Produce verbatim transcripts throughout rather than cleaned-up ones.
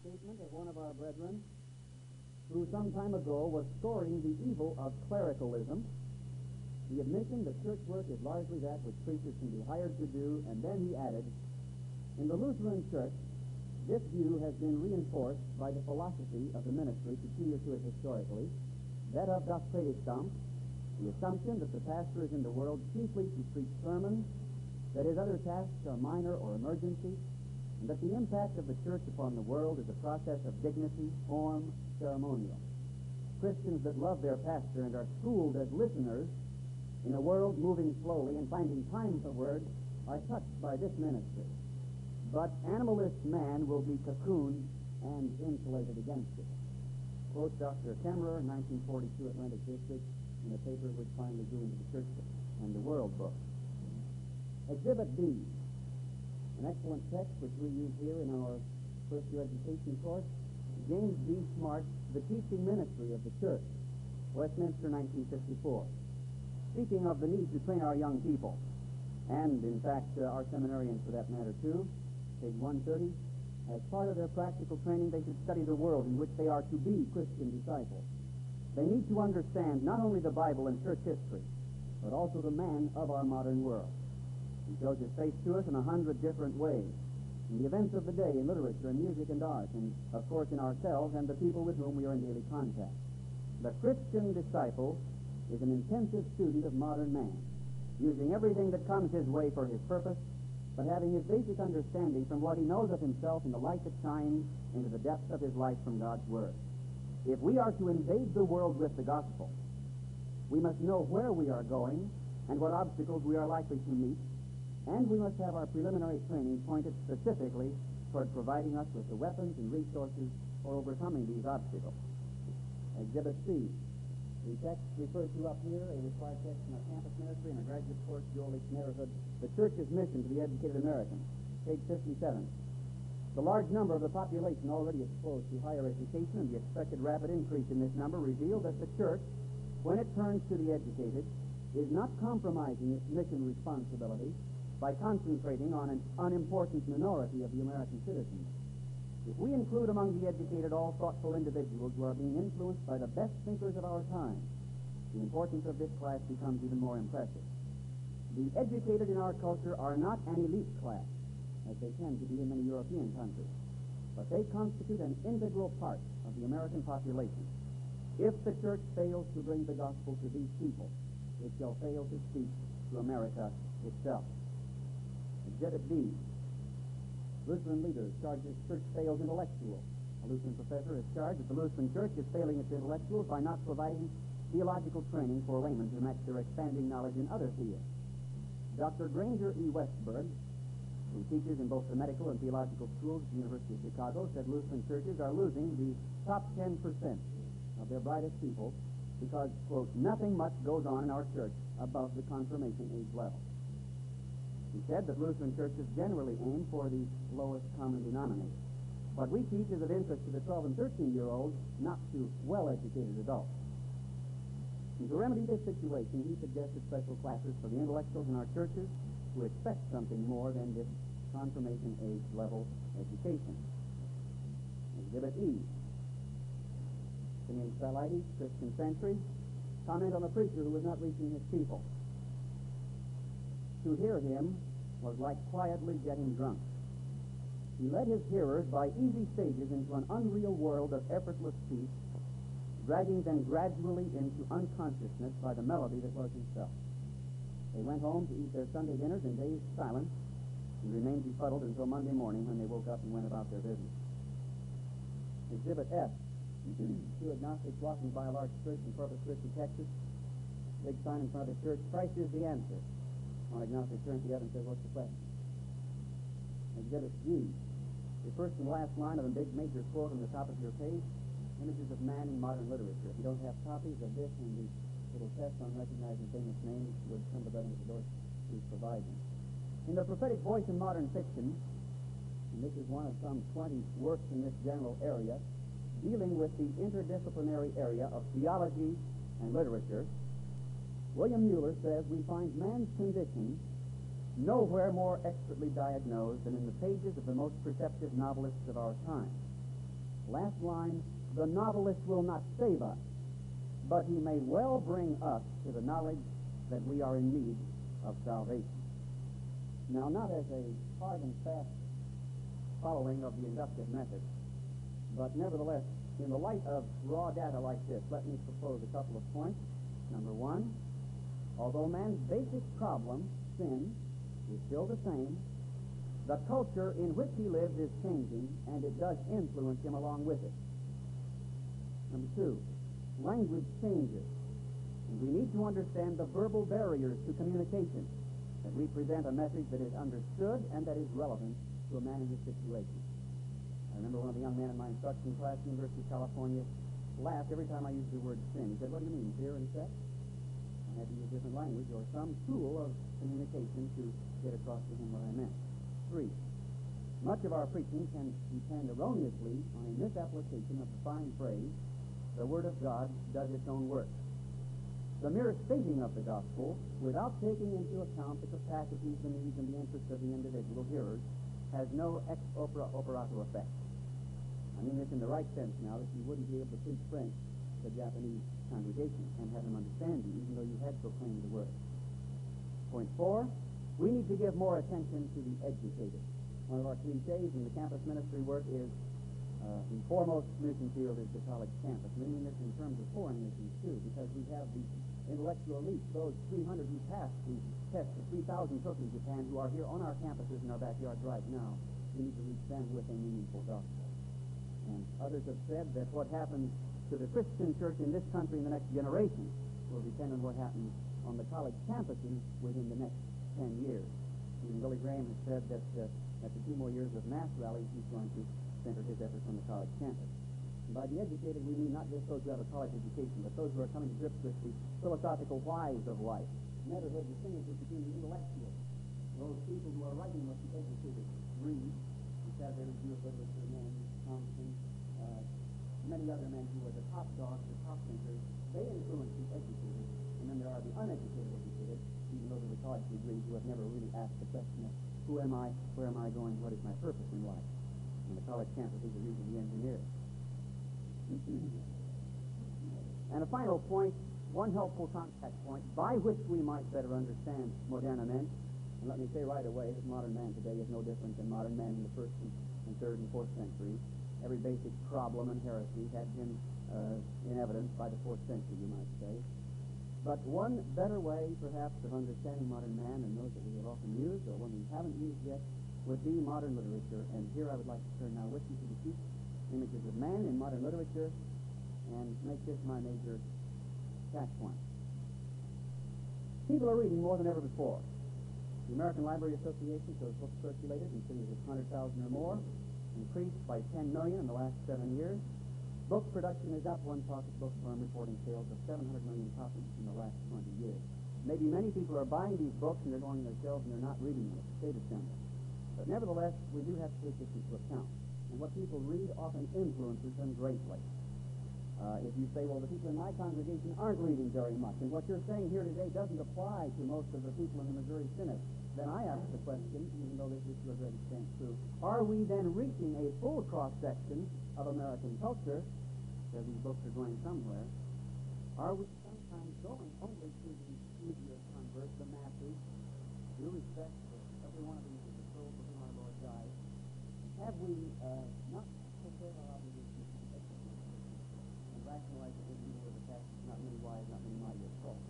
statement of one of our brethren who some time ago was scoring the evil of clericalism, the admission that church work is largely that which preachers can be hired to do, and then he added, in the Lutheran Church, this view has been reinforced by the philosophy of the ministry peculiar to it historically, that of Das Predigtamt, the assumption that the pastor is in the world chiefly to preach sermons, that his other tasks are minor or emergency, and that the impact of the church upon the world is a process of dignity, form, ceremonial. Christians that love their pastor and are schooled as listeners in a world moving slowly and finding time for words are touched by this ministry. But animalist man will be cocooned and insulated against it. Quote Doctor Kemmerer, nineteen forty-two, Atlantic District, in a paper which finally grew into the Church and the World book. Exhibit B, an excellent text which we use here in our first year education course, James B. Smart, The Teaching Ministry of the Church, Westminster, nineteen fifty-four. Speaking of the need to train our young people, and in fact uh, our seminarians for that matter too, page one thirty, as part of their practical training they should study the world in which they are to be Christian disciples. They need to understand not only the Bible and church history, but also the man of our modern world. He shows his face to us in a hundred different ways, in the events of the day, in literature and music and art, and of course in ourselves and the people with whom we are in daily contact. The Christian disciple is an intensive student of modern man, using everything that comes his way for his purpose, but having his basic understanding from what he knows of himself in the light that shines into the depths of his life from God's Word. If we are to invade the world with the gospel, we must know where we are going and what obstacles we are likely to meet, and we must have our preliminary training pointed specifically toward providing us with the weapons and resources for overcoming these obstacles. Exhibit C. The text referred to up here, a required text in our campus ministry and a graduate course, Joel H. Neighborhood, The Church's Mission to the Educated American, page fifty-seven. The large number of the population already exposed to higher education and the expected rapid increase in this number reveal that the church, when it turns to the educated, is not compromising its mission responsibility by concentrating on an unimportant minority of the American citizens. If we include among the educated all thoughtful individuals who are being influenced by the best thinkers of our time, the importance of this class becomes even more impressive. The educated in our culture are not an elite class, as they tend to be in many European countries, but they constitute an integral part of the American population. If the church fails to bring the gospel to these people, it shall fail to speak to America itself. Exhibit B. Lutheran leaders charge this church fails intellectuals. A Lutheran professor has charged that the Lutheran church is failing its intellectuals by not providing theological training for laymen to match their expanding knowledge in other fields. Doctor Granger E. Westberg, who teaches in both the medical and theological schools at the University of Chicago, said Lutheran churches are losing the top ten percent of their brightest people because, quote, nothing much goes on in our church above the confirmation age level. He said that Lutheran churches generally aim for the lowest common denominator. What we teach is of interest to the twelve and thirteen-year-olds, not to well-educated adults. And to remedy this situation, he suggested special classes for the intellectuals in our churches who expect something more than this confirmation age level education. Exhibit E. Simeon Stylites, Christian Century, comment on a preacher who was not reaching his people. To hear him was like quietly getting drunk. He led his hearers by easy stages into an unreal world of effortless peace, dragging them gradually into unconsciousness by the melody that was himself. They went home to eat their Sunday dinners in dazed silence and remained befuddled until Monday morning when they woke up and went about their business. Exhibit F. Two agnostics walking by a large church in Corpus Christi, Texas. Big sign in front of the church, Christ is the answer. One agnostic turns to the other and says, what's the question? Exhibit G. The first and last line of a big major quote on the top of your page, images of man in modern literature. If you don't have copies of this and the little test on recognizing famous names, would come to the door, please provide them. In the prophetic voice in modern fiction, and this is one of some twenty works in this general area, dealing with the interdisciplinary area of theology and literature, William Mueller says we find man's condition nowhere more expertly diagnosed than in the pages of the most perceptive novelists of our time. Last line, the novelist will not save us, but he may well bring us to the knowledge that we are in need of salvation. Now, not as a hard and fast following of the inductive method, but nevertheless, in the light of raw data like this, let me propose a couple of points. Number one, although man's basic problem, sin, is still the same, the culture in which he lives is changing, and it does influence him along with it. Number two, language changes, and we need to understand the verbal barriers to communication that represent a message that is understood and that is relevant to a man in his situation. I remember one of the young men in my instruction class at the University of California laughed every time I used the word sin. He said, "What do you mean, fear and sex?" I had to use a different language or some tool of communication to get across to him what I meant. Three, much of our preaching can depend erroneously on a misapplication of the fine phrase, "The Word of God does its own work." The mere stating of the gospel, without taking into account the capacities, the needs, and the interests of the individual hearers, has no ex opera operato effect. I mean this in the right sense now, that you wouldn't be able to preach French to a Japanese congregation and have them understand you, even though you had proclaimed the word. Point four, we need to give more attention to the educated. One of our cliches in the campus ministry work is uh, the foremost mission field is the college campus. We mean this in terms of foreign missions, too, because we have the intellectual elite, those three hundred who passed the test, the three thousand took in Japan, who are here on our campuses in our backyards right now. We need to reach them with a meaningful gospel. And others have said that what happens to the Christian church in this country in the next generation will depend on what happens on the college campuses within the next ten years. Even Billy Graham has said that uh, after two more years of mass rallies, he's going to center his efforts on the college campus. And by the educated, we mean not just those who have a college education, but those who are coming to grips with the philosophical whys of life. Never heard distinguishes between the intellectuals, those people who are writing what the educated read, the Saturday Review of Literature men, Thompson, uh, many other men who are the top dogs, the top thinkers. They influence the educated, and then there are the uneducated educated, even those with a college degree who have never really asked the question of who am I, where am I going, what is my purpose in life? And the college campus is the reason the engineer. And a final point, one helpful contact point by which we might better understand modern men. And let me say right away that modern man today is no different than modern man in the first and third and fourth centuries. Every basic problem and heresy had been uh, in evidence by the fourth century, you might say. But one better way, perhaps, of understanding modern man, and those that we have often used, or one we haven't used yet, would be modern literature. And here I would like to turn now with you to the chief images of man in modern literature and make this my major catch point. People are reading more than ever before. The American Library Association shows books circulated in cities of one hundred thousand or more, increased by ten million in the last seven years. Book production is up, one pocket book firm reporting sales of seven hundred million copies in the last twenty years. Maybe many people are buying these books and they're going on their shelves and they're not reading them. It's state assembly. But nevertheless, we do have to take this into account. And what people read often influences them greatly. Uh, if you say, well, the people in my congregation aren't reading very much, and what you're saying here today doesn't apply to most of the people in the Missouri Synod, then I ask the question, even though this is to a great extent true, are we then reaching a full cross-section of American culture, where these books are going somewhere? Are we sometimes going only to the easier converts, the masses, due respect for every one of these is a soul for whom our Lord died? Have we uh, not fulfilled our obligation to execute and rationalize it with you where the past is not many wise, not many mighty at all?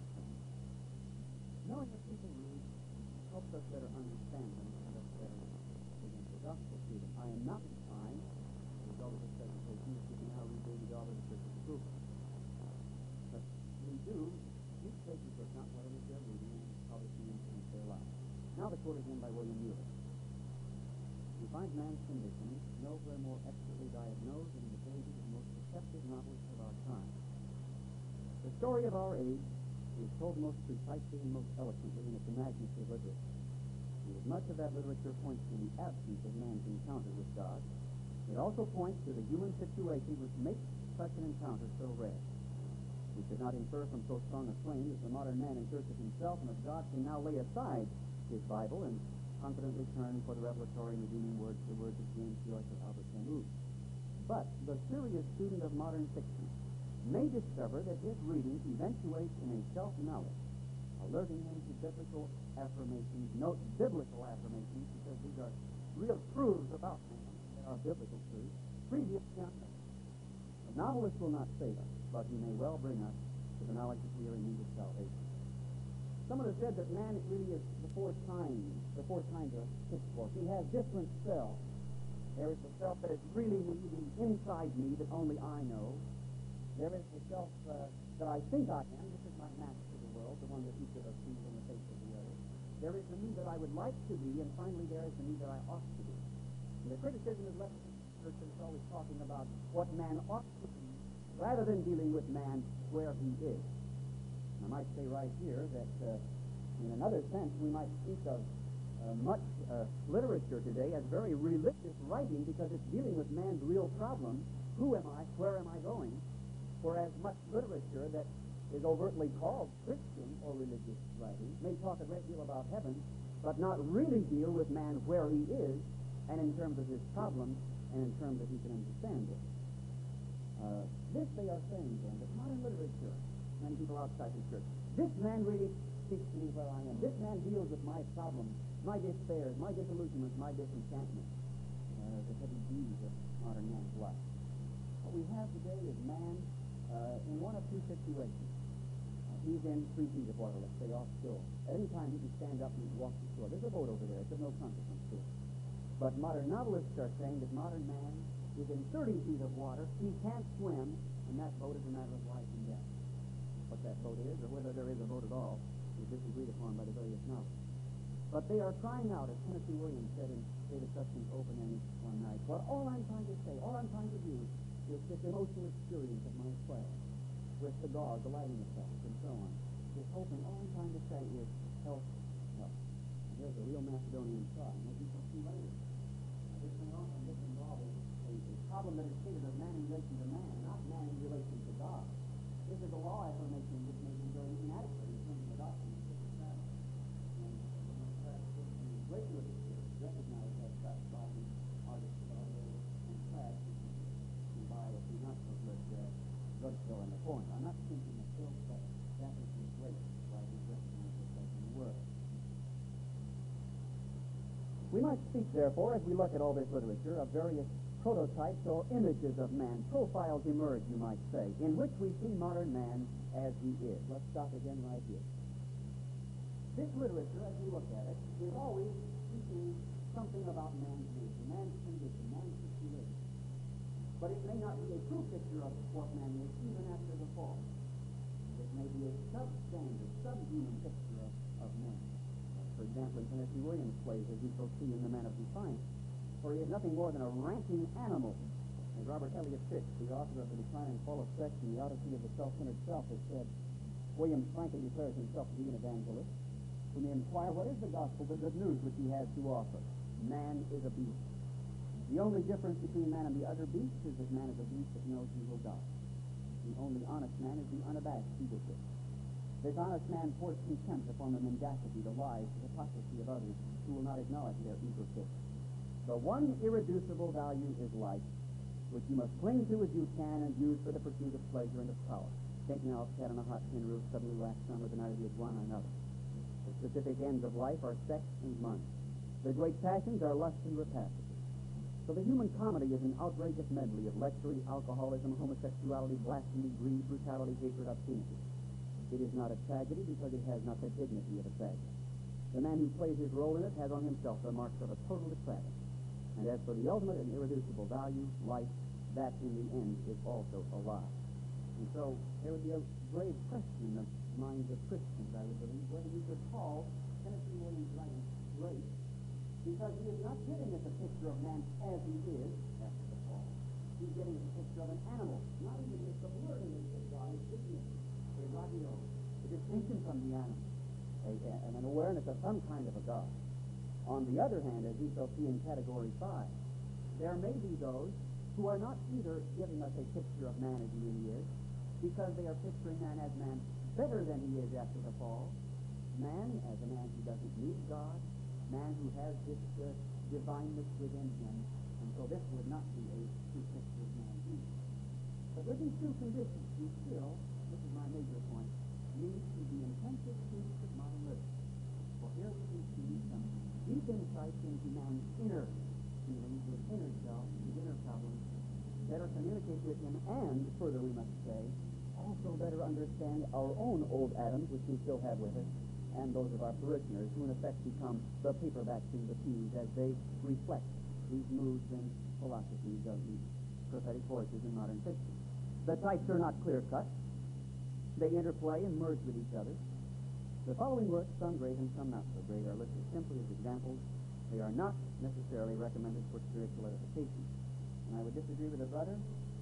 Knowing what people read helps us better understand them and helps us better present the gospel to them. I am not implying, as a result of this presentation, that you can now read David Dauber's Church of Proof. But we do need to take into account what it is they're reading and how they can influence their lives. Now the quote is in by William Mueller. We find man's condition nowhere more expertly diagnosed than in the pages of the most perceptive novelists of our time. The story of our age is told most precisely and most eloquently in its imaginative literature. And as much of that literature points to the absence of man's encounter with God, it also points to the human situation which makes such an encounter so rare. We should not infer from so strong a claim that the modern man in search of himself and of God can now lay aside his Bible and confidently turn for the revelatory and redeeming words, the words of James Joyce or Albert Camus. But the serious student of modern fiction may discover that his reading eventuates in a self-knowledge, alerting him to biblical affirmations. Note biblical affirmations, because these are real truths about man. They are biblical truths, previously unknown. The novelist will not save us, but he may well bring us to the knowledge that we are in need of salvation. Someone has said that man really is the four kinds, the four kinds of pitchfork. He has different selves. There is the self that is really me, the inside me that only I know. There is the self uh, that I think I am. This is my master of the world, the one that each of us sees on the face of the earth. There is the me that I would like to be, and finally there is the me that I ought to be. And the criticism is left to the church that is always talking about what man ought to be, rather than dealing with man where he is. And I might say right here that, uh, in another sense, we might speak of uh, much uh, literature today as very religious writing, because it's dealing with man's real problem. Who am I? Where am I going? Whereas much literature that is overtly called Christian or religious writing may talk a great deal about heaven, but not really deal with man where he is, and in terms of his problems, and in terms that he can understand it. Uh, this they are saying then, that modern literature, many people outside the church, this man really speaks to me where I am. This man deals with my problems, my despairs, my disillusionments, my disenchantment, uh, the heavy dues of modern man's life. What we have today is man uh, in one of two situations. Uh, he's in three feet of water, let's say, offshore. At any time he can stand up and walk the shore. There's a boat over there. It's of no consequence to it. But modern novelists are saying that modern man is in thirty feet of water. He can't swim, and that boat is a matter of life and death. What that boat is, or whether there is a boat at all, is disagreed upon by the various novelists. But they are crying out, as Tennessee Williams said in David Susman's opening one night, well, all I'm trying to say, all I'm trying to do is this emotional experience of my prayer with the God, the lighting effect, and so on. This whole thing, all I'm trying to say is help, help. And there's a real Macedonian cry, and as you can see later, this may often this involves a, a problem that is stated of man in relation to man, not man in relation to God. This is a law affirmation which may be very inadequate in terms of the doctrine of Christian travel. And the great literature recognized as such by the artists of our day and class, and by a few not so good uh, drugstore in the corner. I'm not thinking of Phil, but that is the great why we recognize it as in the world. We might speak, therefore, as we look at all this literature, of various prototypes or images of man. Profiles emerge, you might say, in which we see modern man as he is. Let's stop again right here. This literature, as we look at it, is always speaking something about man's nature, man's condition, man's situation. But it may not be a true picture of what man is even after the fall. It may be a substandard, subhuman picture of, of man. For example, in Tennessee Williams' plays, as we shall see in The Man of Defiance, for he is nothing more than a ranting animal. As Robert Elliott Fitch, the author of The Decline and Fall of Sex and The Odyssey of the Self-Centered Self, has said, Williams frankly declares himself to be an evangelist. When they inquire, what is the gospel, the good news which he has to offer? Man is a beast. The only difference between man and the other beasts is that man is a beast that knows he will die. The only honest man is the unabashed egotist. This honest man pours contempt upon the mendacity, the lies, the hypocrisy of others who will not acknowledge their egotism. The one irreducible value is life, which you must cling to as you can and use for the pursuit of pleasure and of power. Think now of cat on a hot tin roof suddenly waxed on with the night of the one another. The specific ends of life are sex and money. The great passions are lust and rapacity. So the human comedy is an outrageous medley of lechery, alcoholism, homosexuality, blasphemy, greed, brutality, hatred, obscenity. It is not a tragedy because it has not the dignity of a tragedy. The man who plays his role in it has on himself the marks of a total depravity. And as for the ultimate and irreducible value, life, that in the end is also a lie. And so there would be a grave question of minds of Christians, I would believe, whether we could call Tennessee Williams' writing great, because he is not giving us a picture of man as he is after the fall. He's giving us a picture of an animal, not even the subordinate of God, his dignity, a radio, a distinction from the animal, a, a, and an awareness of some kind of a God. On the other hand, as we shall see in Category five, there may be those who are not either giving us a picture of man as he really is, because they are picturing man as man better than he is after the fall, man as a man who doesn't need God, man who has this uh, divineness within him, and so this would not be a true picture of man. But with these two conditions, we still, this is my major point, need to be intensive students of modern literature. For here we can see some deep insights into man's inner feelings, his inner self, his inner problems, better communicate with him, and further we must say, also better understand our own old atoms, which we still have with us, and those of our parishioners, who in effect become the paperbacks in the pews as they reflect these moods and philosophies of these prophetic voices in modern fiction. The types are not clear-cut. They interplay and merge with each other. The following works, some great and some not so great, are listed simply as examples. They are not necessarily recommended for spiritual edification. And I would disagree with a brother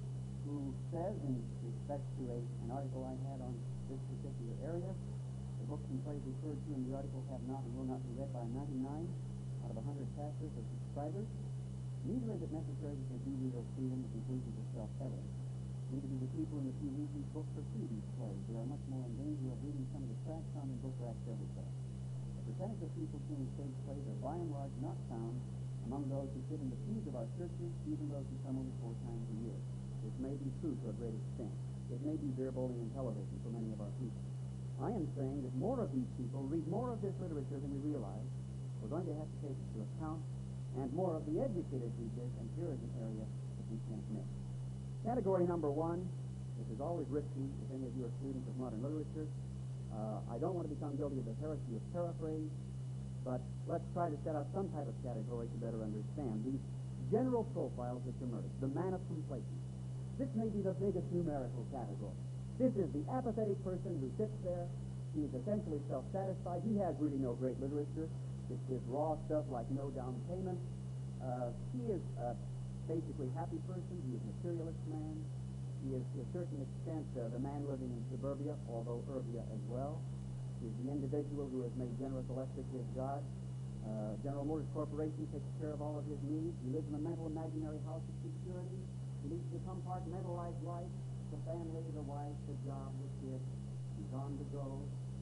who says, in respect to a, an article I had on this particular area, the books and plays referred to in the article have not and will not be read by ninety-nine out of one hundred pastors or subscribers. Neither is it necessary that they do read or see them. The conclusions are self-evident. Neither do the people in the few read these books or see these plays. They are much more in danger of reading some of the tracks found in book racks everywhere. The percentage of people seeing stage plays are by and large not found among those who sit in the pews of our churches, even those who come only four times a year. This may be true to a great extent. It may be beer bowling and television for many of our people. I am saying that more of these people read more of this literature than we realize. We're going to have to take it into account, and more of the educated read this, and here is an area that we can't miss. Category number one, this is always risky if any of you are students of modern literature. Uh, I don't want to become guilty of the heresy of paraphrase, but let's try to set up some type of category to better understand these general profiles which emerge. The man of complaisance. This may be the biggest numerical category. This is the apathetic person who sits there. He is essentially self-satisfied. He has really no great literature. It's his raw stuff like No Down Payment. Uh, he is a basically happy person. He is a materialist man. He is, to a certain extent, uh, the man living in suburbia, although urbia as well. He is the individual who has made General Electric his god. Uh, General Motors Corporation takes care of all of his needs. He lives in a mental imaginary house of security. He leads a compartmentalized life. The family, the wife, the job, the kids. He's on the go.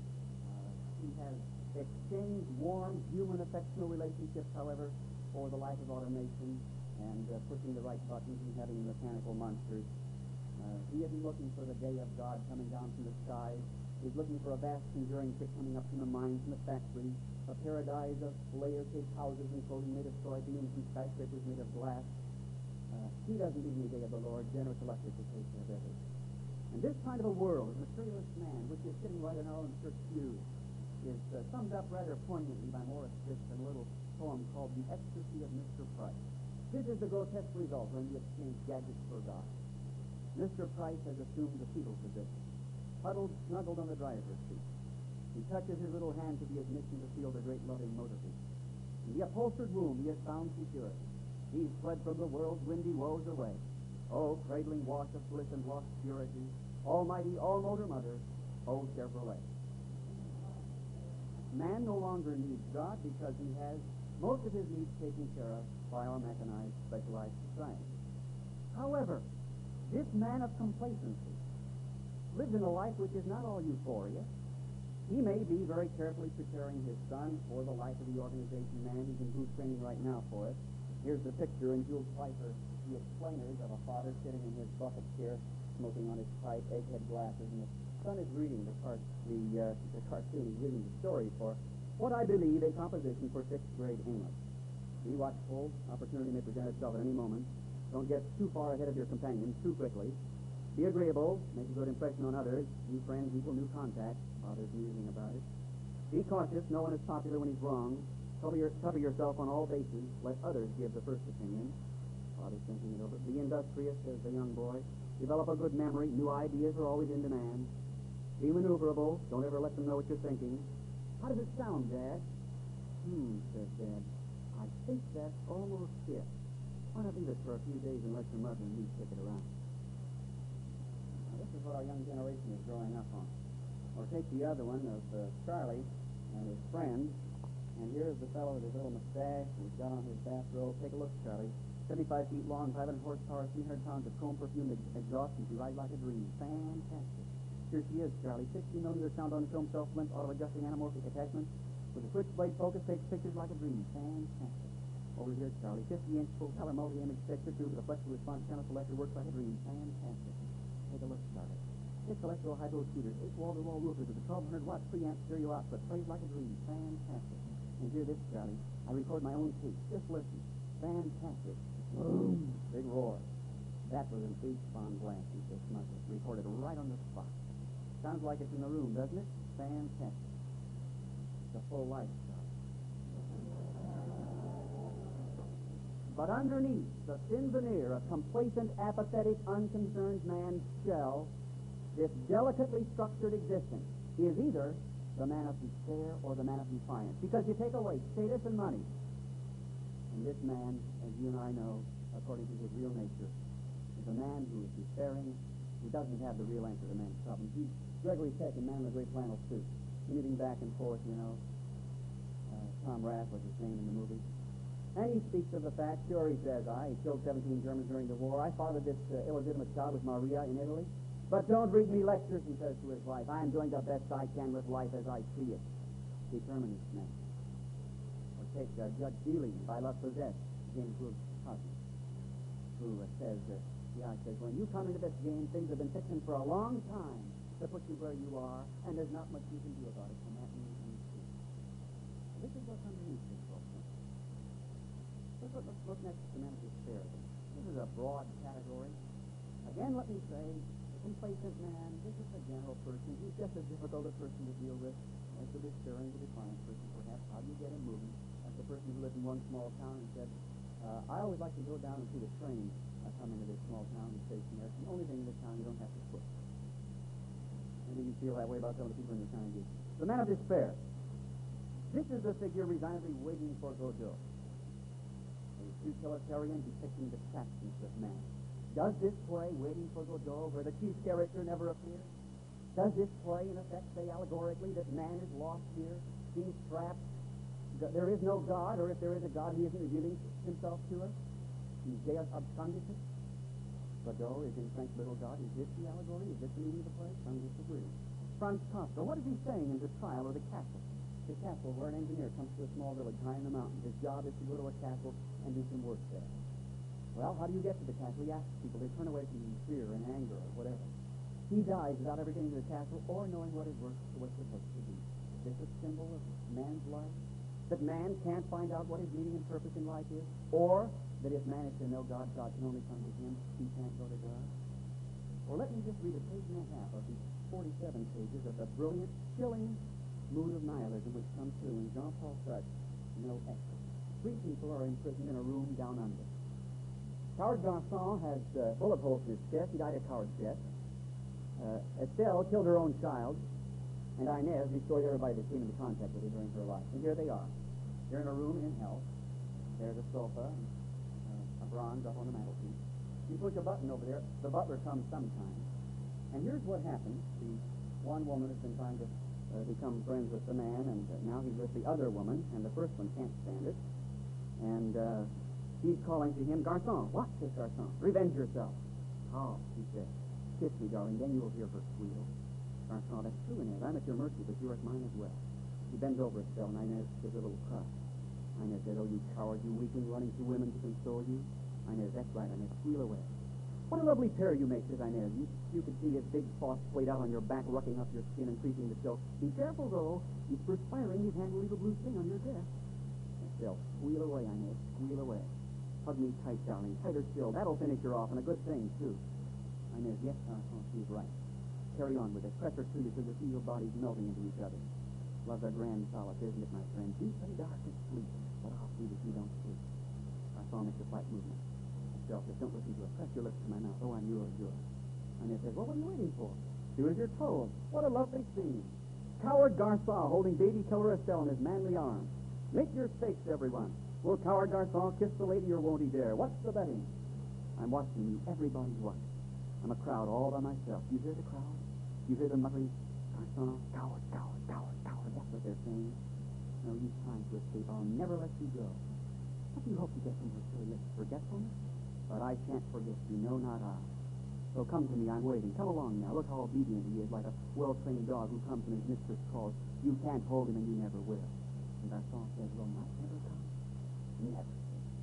Uh, he has exchanged warm human affectional relationships, however, for the life of automation and uh, pushing the right buttons and having mechanical monsters. Uh, he isn't looking for the day of God coming down from the skies. He's looking for a vast conjuring kick coming up from the mines and the factories, a paradise of layer-cake houses and clothing made of soybeans and skyscrapers made of glass. Uh, he doesn't need any day of the Lord. Generous Electric will take care of everything. And this kind of a world, a materialist man, which is sitting right in our own church pew, is uh, summed up rather poignantly by Morris Fisk in a little poem called The Ecstasy of Mister Price. This is the grotesque result when we exchange gadgets for God. Mister Price has assumed the fetal position, huddled, snuggled on the driver's seat. He touches his little hand to the ignition to feel the great loving motor beat. In the upholstered womb he has found security. He's fled from the world's windy woes away. Oh, cradling wash of bliss and lost purity, almighty, all-motor mother, oh, Chevrolet. Man no longer needs God because he has most of his needs taken care of by our mechanized, specialized society. However, this man of complacency lives in a life which is not all euphoria. He may be very carefully preparing his son for the life of the organization man. He's in booth training right now for it. Here's the picture in Jules Pfeiffer, The Explainers, of a father sitting in his bucket chair, smoking on his pipe, egghead glasses, and the son is reading the, car- the, uh, the cartoon. He's reading the story for what I believe a composition for sixth grade English. Be watchful. Opportunity may present itself at any moment. Don't get too far ahead of your companions too quickly. Be agreeable. Make a good impression on others. New friends equal new contacts. Father's musing about it. Be cautious. No one is popular when he's wrong. Cover, your, cover yourself on all bases. Let others give the first opinion. Father's thinking it over. Be industrious, says the young boy. Develop a good memory. New ideas are always in demand. Be maneuverable. Don't ever let them know what you're thinking. How does it sound, Dad? Hmm, says Dad. I think that's almost it. Why not leave it for a few days and let your mother and me kick it around? Now, this is what our young generation is growing up on. Or take the other one of uh, Charlie and his friend. And here's the fellow with his little mustache, and he's got on his bathrobe. Take a look, Charlie. seventy-five feet long, five hundred horsepower, three hundred pounds of chrome perfume exhaust, and she rides like a dream. Fantastic. Here she is, Charlie. sixteen millimeter sound on film, self-flint, auto-adjusting anamorphic attachment. With a switchblade focus, takes pictures like a dream. Fantastic. Over here, Charlie. fifty-inch full-color multi-image picture tube with a flexible response channel selector. Works like a dream. Fantastic. Take a look, Charlie. Six electro-hydro tweeters, eight wall-to-wall roofers with a twelve hundred watt preamp stereo output. Plays like a dream. Fantastic. And hear this, Charlie. I record my own tape. Just listen. Fantastic. Boom. Big roar. That was an H-bond blast, he says, Smuggler. Recorded right on the spot. Sounds like it's in the room, doesn't it? Fantastic. It's a full life, Charlie. But underneath the thin veneer of complacent, apathetic, unconcerned man's shell, this delicately structured existence is either the man of despair or the man of defiance. Because you take away status and money. And this man, as you and I know, according to his real nature, is a man who is despairing, who doesn't have the real answer to man's problems. He's Gregory Peck, a man in a great flannel suit, commuting back and forth, you know. Uh, Tom Rath was his name in the movie. And he speaks of the fact, sure, he says, I he killed seventeen Germans during the war. I fathered this uh, illegitimate child with Maria in Italy. But don't read me lectures, he says to his wife. I'm doing the best I can with life as I see it. Determinist man. Or take uh, Judge Dealey by Love Possessed, James Brooks' cousin, who uh, says, uh, yeah, he says, when you come into this game, things have been fixing for a long time to put you where you are, and there's not much you can do about it. And that means you see. This is what's underneath this whole thing. Let's look, let's look next at the man of despair. This is a broad category. Again, let me say, complacent man, this is a general person. He's just as difficult a person to deal with as the despairing, the defiant person, perhaps. How do you get him moving? As the person who lived in one small town and said, uh, I always like to go down and see the train uh, come into this small town and station there. It's the only thing in the town you don't have to quit. Maybe you feel that way about some of the people in your town. The man of despair. This is the figure resignedly waiting for Godot. A utilitarian depicting the craftiness of man. Does this play, Waiting for Godot, where the chief character never appears? Does this play, in effect, say allegorically that man is lost here, being trapped? There is no God, or if there is a God, he isn't revealing himself to us? He's Deus absconditus. Godot is, in French, little God. Is this the allegory? Is this the meaning of the play? Some disagree. Franz Kafka, what is he saying in The Trial of the Castle? The castle where an engineer comes to a small village high in the mountains. His job is to go to a castle and do some work there. Well, how do you get to the castle? He asks people. They turn away from him in fear and anger or whatever. He dies without ever getting to the castle or knowing what his work was supposed to be. Is this a symbol of man's life? That man can't find out what his meaning and purpose in life is? Or that if man is to know God, God can only come to him, he can't go to God? Or let me just read a page and a half of these forty-seven pages of the brilliant, chilling mood of nihilism which comes through in Jean-Paul Sartre, No Exit. Three people are imprisoned in a room down under. Coward Garçon has uh, bullet holes in his chest. He died a coward's death. Uh, Estelle killed her own child, and Inez destroyed everybody that came into contact with her during her life. And here they are. They're in a room in hell. There's a sofa, uh, a bronze up on the mantelpiece. You push a button over there, the butler comes sometime. And here's what happens. The one woman has been trying to uh, become friends with the man, and uh, now he's with the other woman, and the first one can't stand it. And uh, he's calling to him, Garçon. What? Says Garçon. Revenge yourself. Oh, he says. Kiss me, darling, then you will hear her squeal. Garçon, that's true, Inez. I'm at your mercy, but you're at mine as well. He bends over Estelle, and Inez gives a little cry. Inez said, oh, you coward, you weakling, running to women to console you. Inez, that's right, Inez, squeal away. What a lovely pair you make, says Inez. You, you could see his big paw splayed out on your back, rucking up your skin, increasing the chill. Be careful, though. He's perspiring. His hand will leave a blue stain on your desk. Estelle, squeal away, Inez, squeal away. Hug me tight, darling, tighter still. That'll finish her off, and a good thing, too. Inez, yes, Garçon, she's right. Carry on with it. Press her to you so you see your bodies melting into each other. Love's a grand solace, isn't it, my friend? You say dark and sleep, but I'll see that you don't sleep. Garçon makes a slight movement. Estelle says, don't listen to her. Press your lips to my mouth. Oh, I'm yours, yours. Inez says, well, what are you waiting for? Do as you're told. What a lovely scene. Coward Garçon holding baby killer Estelle in his manly arms. Make your stakes, everyone. Will Coward Garçon kiss the lady or won't he dare? What's the betting? I'm watching you. Everybody's watching. I'm a crowd all by myself. You hear the crowd? You hear them muttering, Garçon, coward, coward, coward, coward. That's what they're saying. No use trying to escape. I'll never let you go. What do you hope to get from her silly lips? Forgetfulness? But I shan't forget you. No, not I. So come to me. I'm waiting. Come along now. Look how obedient he is, like a well-trained dog who comes when his mistress calls. You can't hold him, and you never will. And Garçon says, will not never come? Never.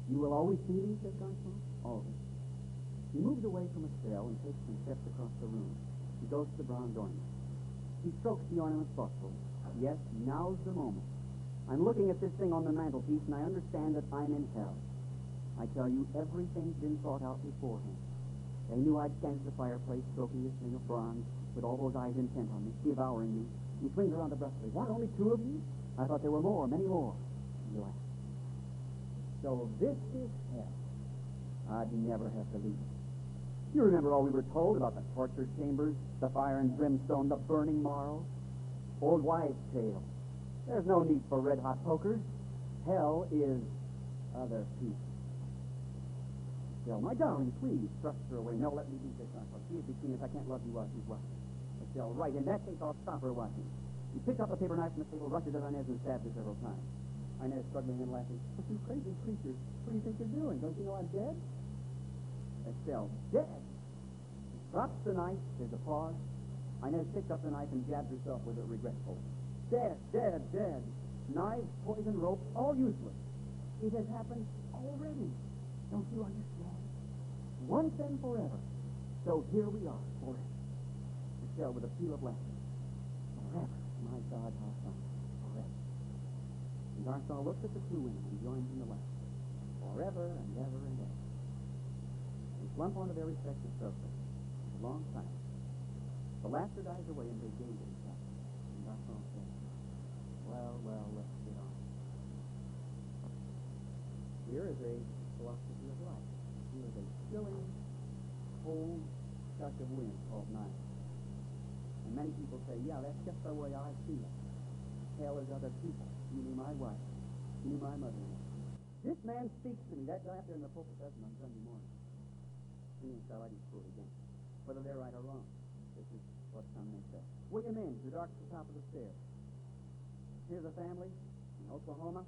You will always see these, said Garcon? Always. He moves away from Estelle and takes some steps across the room. He goes to the bronze ornament. He strokes the ornament thoughtfully. Yes, now's the moment. I'm looking at this thing on the mantelpiece, and I understand that I'm in hell. I tell you, everything's been thought out beforehand. They knew I'd stand at the fireplace, stroking this thing of bronze, with all those eyes intent on me, devouring me. He swings around abruptly. What, only two of you? I thought there were more, many more. He laughed. So this is hell. I'd never have to leave. You remember all we were told about the torture chambers, the fire and brimstone, the burning marrow? Old wives' tale. There's no need for red-hot pokers. Hell is other people. Estelle, my darling, please, thrust her away. No, let me do this, Uncle. She is between us. I can't love you while she's watching. Estelle, right. In that case, I'll stop her watching. He picks up a paper knife from the table, rushes at Inez, and stabs her several times. Inez struggling and laughing. But you crazy creature, what do you think you're doing? Don't you know I'm dead? Estelle, dead? He drops the knife. There's a pause. Inez picks up the knife and jabs herself with it regretfully. Dead, dead, dead. Knives, poison, rope, all useless. It has happened already. Don't you understand? Once and forever. So here we are, forever. Estelle with a peal of laughter. Forever. My God, how fun. Forever. And Garcon looks at the two women and joins in the laugh. Forever and ever and ever. They slump onto their respective sofas. A long silence. The laughter dies away and they gaze at each other. And Garcon says, well, well, let's get on. Here is a philosophy of life. Here is a chilling, cold gush of wind called night. And many people say, yeah, that's just the way I feel it. Hell is other people. You knew my wife. You knew my mother-in-law. This man speaks to me. That guy up there in the pulpit doesn't on Sunday morning. He ain't got any fool again. Whether they're right or wrong. This is what some may say. William Inge, the dark at the top of the stairs. Here's a family in Oklahoma.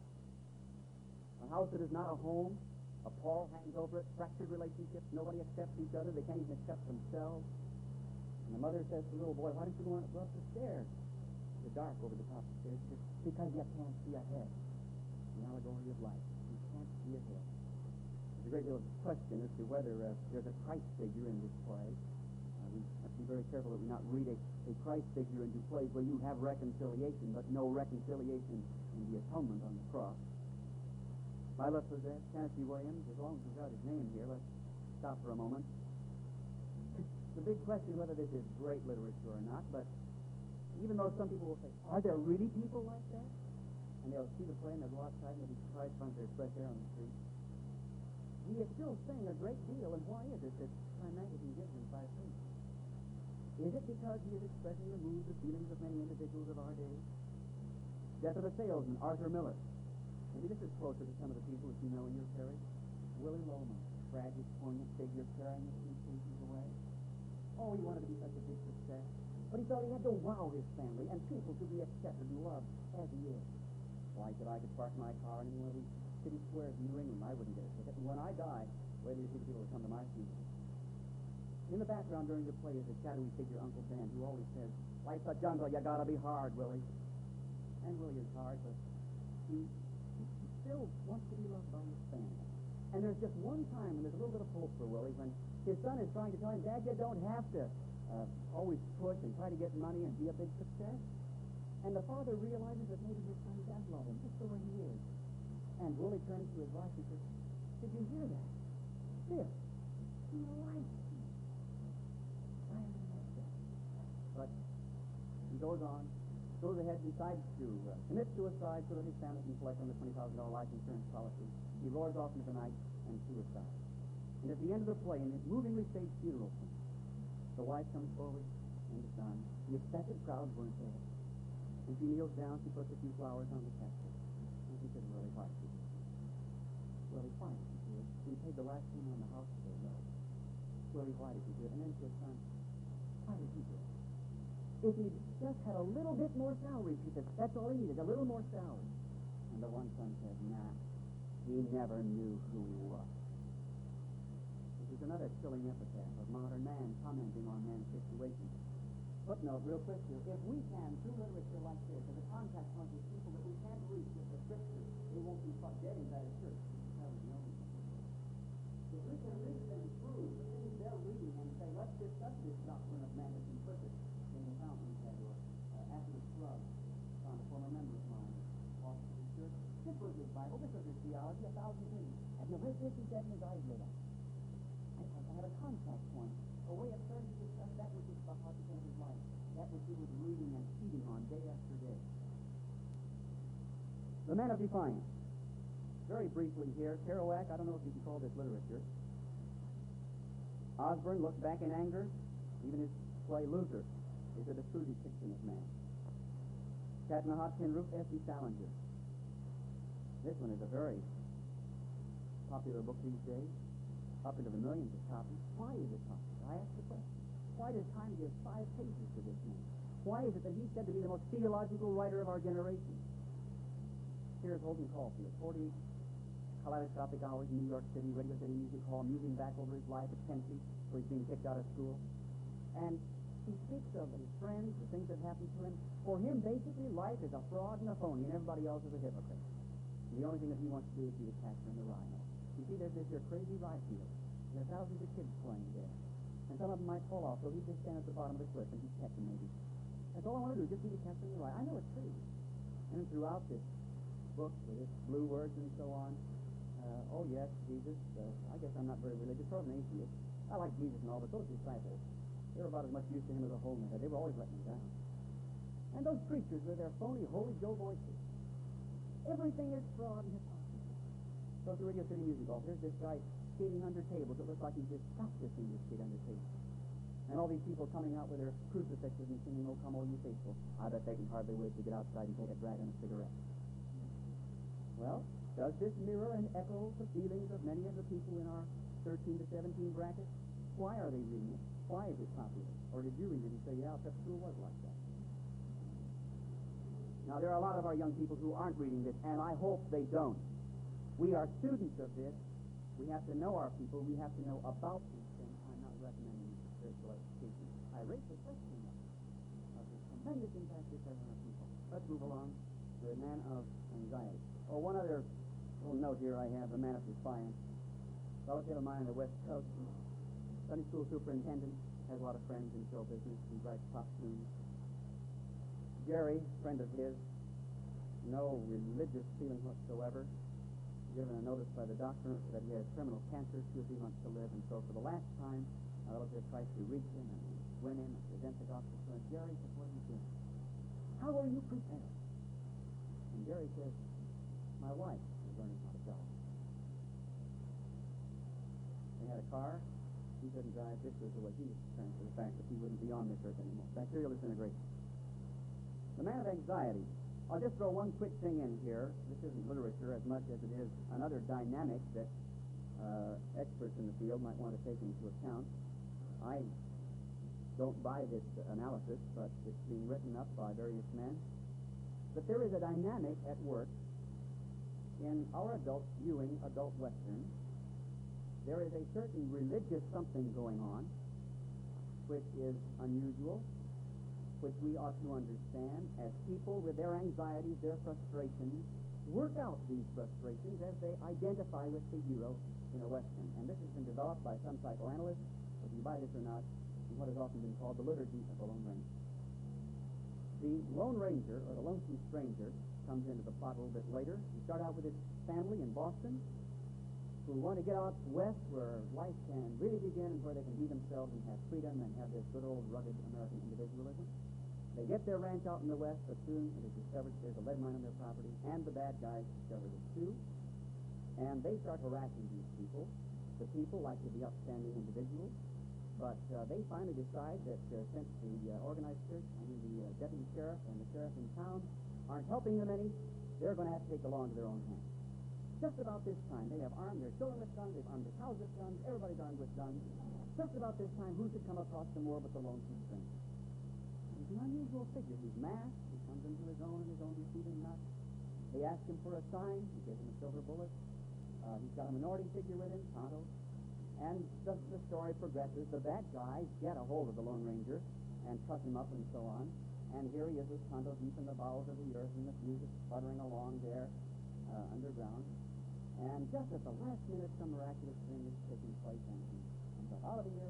A house that is not a home. A pall hangs over it. Fractured relationships. Nobody accepts each other. They can't even accept themselves. And the mother says to the little boy, why don't you go, on, go up the stairs? It's dark over the top of the stairs. She says, because you can't see ahead. The allegory of life. You can't see ahead. There's a great deal of question as to whether uh, there's a Christ figure in this play. Uh, we have to be very careful that we not read a, a Christ figure into plays where you have reconciliation, but no reconciliation in the atonement on the cross. Lila Possess, Tennessee Williams, as long as we've got his name here, let's stop for a moment. It's a big question whether this is great literature or not, but even though some people will say, are there really people like that? And they'll see the play and they'll go outside and they'll be surprised to find there's fresh air on the street. He is still saying a great deal, and why is it that Time Magazine gives him five pages? Is it because he is expressing the moods and feelings of many individuals of our day? Death of a Salesman, Arthur Miller. Maybe this is closer to some of the people that you know in your parish. Willie Loman, tragic, poignant figure carrying the suitcases away. Oh, he wanted to be such a big success. But he thought he had to wow his family and people to be accepted and loved as he is. Why, if I could park my car in one of these city squares in New England, I wouldn't get a ticket. And when I die, wait till you see the people who come to my funeral. In the background during the play is a shadowy figure, Uncle Ben, who always says, life's a jungle, you gotta be hard, Willie. And Willie is hard, but he, he still wants to be loved by his family. And there's just one time when there's a little bit of hope for Willie, when his son is trying to tell him, Dad, you don't have to uh, always push and try to get money and be a big success. And the father realizes that maybe his son does love him, just the way he is. And Willie turns to his wife and says, did you hear that? This. He likes me. I am like that. But he goes on, goes ahead and decides to uh, commit suicide so that his family can collect on the twenty thousand dollars life insurance policy. He roars off into the night and suicide. And at the end of the play, in his movingly staged funeral scene, the wife comes forward and the son. The expected crowd weren't there. And she kneels down, she puts a few flowers on the casket. And she says, Willie, why did you do it? Willie, why did you do it? We paid the last payment on the house today, Willie. Willie, why did you do it? And then to his son, why did you do it? If he'd just had a little bit more salary, she said, that's all he needed, a little more salary. And the one son said, nah, he never knew who he was. This is another chilling epitaph of modern man commenting on man's situation. Footnote, real quick here. If we can, through literature like this, as a contact point with people that we can't reach with the scripture, they won't be dead inside a church. discussed this doctrine of man is implicit in the fountain head or uh, after the club on a former member of mine, off to the church. This was his Bible, this was his theology, a thousand things. And you read this, he said, and his eyes lit up. I, I had a contact point, a way of starting to discuss that which was the heart of his life, that which he was reading and feeding on day after day. The Man of Defiance. Very briefly here, Kerouac, I don't know if you can call this literature. Osborne looked back in anger. Even his play Luther is a true depiction of man. Katnahat Penroof, F D Salinger. This one is a very popular book these days, up into the millions of copies. Why is it popular? I ask the question. Why does Time give five pages to this man? Why is it that he's said to be the most theological writer of our generation? Here's Holden Caulfield, forty kaleidoscopic hours in New York City, Radio City Music Hall, musing back over his life at Tennessee, where he's being kicked out of school. And he speaks of his friends, the things that happened to him. For him, basically, life is a fraud and a phony, and everybody else is a hypocrite. And the only thing that he wants to do is be the catcher in the rhino. You see, there's this here crazy rye field. There are thousands of kids playing there. And some of them might fall off, so he'd just stand at the bottom of the cliff and he'd catch them maybe. That's all I want to do, just be the catcher in the rye. I know it's true. And throughout this book, with its blue words and so on, Uh, oh, yes, Jesus. Uh, I guess I'm not very religious, or an atheist. I like Jesus and all, but those disciples, they were about as much use to him as a hole in the head. They were always letting him down. And those preachers with their phony Holy Joe voices. Everything is fraud and hypocrisy. So at the Radio City Music Hall, here's this guy skating under tables. It looks like he's just practicing to skate under tables. And all these people coming out with their crucifixes and singing, "Oh, come all you faithful." I bet they can hardly wait to get outside and take a drag on a cigarette. Well, does this mirror and echo the feelings of many of the people in our thirteen to seventeen bracket? Why are they reading it? Why is it popular? Or did you read it and say, yeah, prep school was like that? Now, there are a lot of our young people who aren't reading this, and I hope they don't. We are students of this. We have to know our people. We have to know about these things. I'm not recommending spiritual education. I raise the question of the tremendous impact this has on our people. Let's move along to the Man of Anxiety. Oh, one other little note here I have, the Man of Defiance. A relative of mine on the West Coast, Sunday school superintendent, has a lot of friends in show business. He writes pop tunes. Jerry, friend of his, no religious feeling whatsoever, given a notice by the doctor that he has terminal cancer, two or three months to live, and so for the last time, a relative tries to reach him and win him and present the gospel to him. Jerry says, what are you doing? How are you prepared? And Jerry says, my wife is learning how to drive. They had a car. He couldn't drive. This was the way he was preparing for the fact that he wouldn't be on this earth anymore. Bacterial disintegration. The Man of Anxiety. I'll just throw one quick thing in here. This isn't literature as much as it is another dynamic that uh, experts in the field might want to take into account. I don't buy this analysis, but it's being written up by various men. But there is a dynamic at work in our adults viewing adult Western. There is a certain religious something going on which is unusual, which we ought to understand as people with their anxieties, their frustrations, work out these frustrations as they identify with the hero in a Western. And this has been developed by some psychoanalysts, whether you buy this or not, in what has often been called the liturgy of the Lone Ranger. The Lone Ranger, or the Lonesome Stranger, comes into the plot a little bit later. We start out with his family in Boston, who want to get out west where life can really begin and where they can be themselves and have freedom and have this good old rugged American individualism. They get their ranch out in the west, but soon it is discovered there's a lead mine on their property, and the bad guys discover it too. And they start harassing these people. The people like to be upstanding individuals, but uh, they finally decide that uh, since the uh, organized church under the uh, deputy sheriff and the sheriff in town aren't helping them any, they're going to have to take the law into their own hands. Just about this time, they have armed their children with guns, they've armed their cows with guns, everybody's armed with guns. Just about this time, who should come across the moor but the Lonesome Stranger? He's an unusual figure. He's masked. He comes into his own and his own receiving not. They ask him for a sign. He gives them a silver bullet. Uh, he's got a minority figure with him, Tonto. And just the story progresses. The bad guys get a hold of the Lone Ranger and truss him up and so on. And here he is with Tonto deep in the bowels of the earth, and the fuse is sputtering along there uh, underground. And just at the last minute, some miraculous thing is taking place, and he comes up out of the earth. They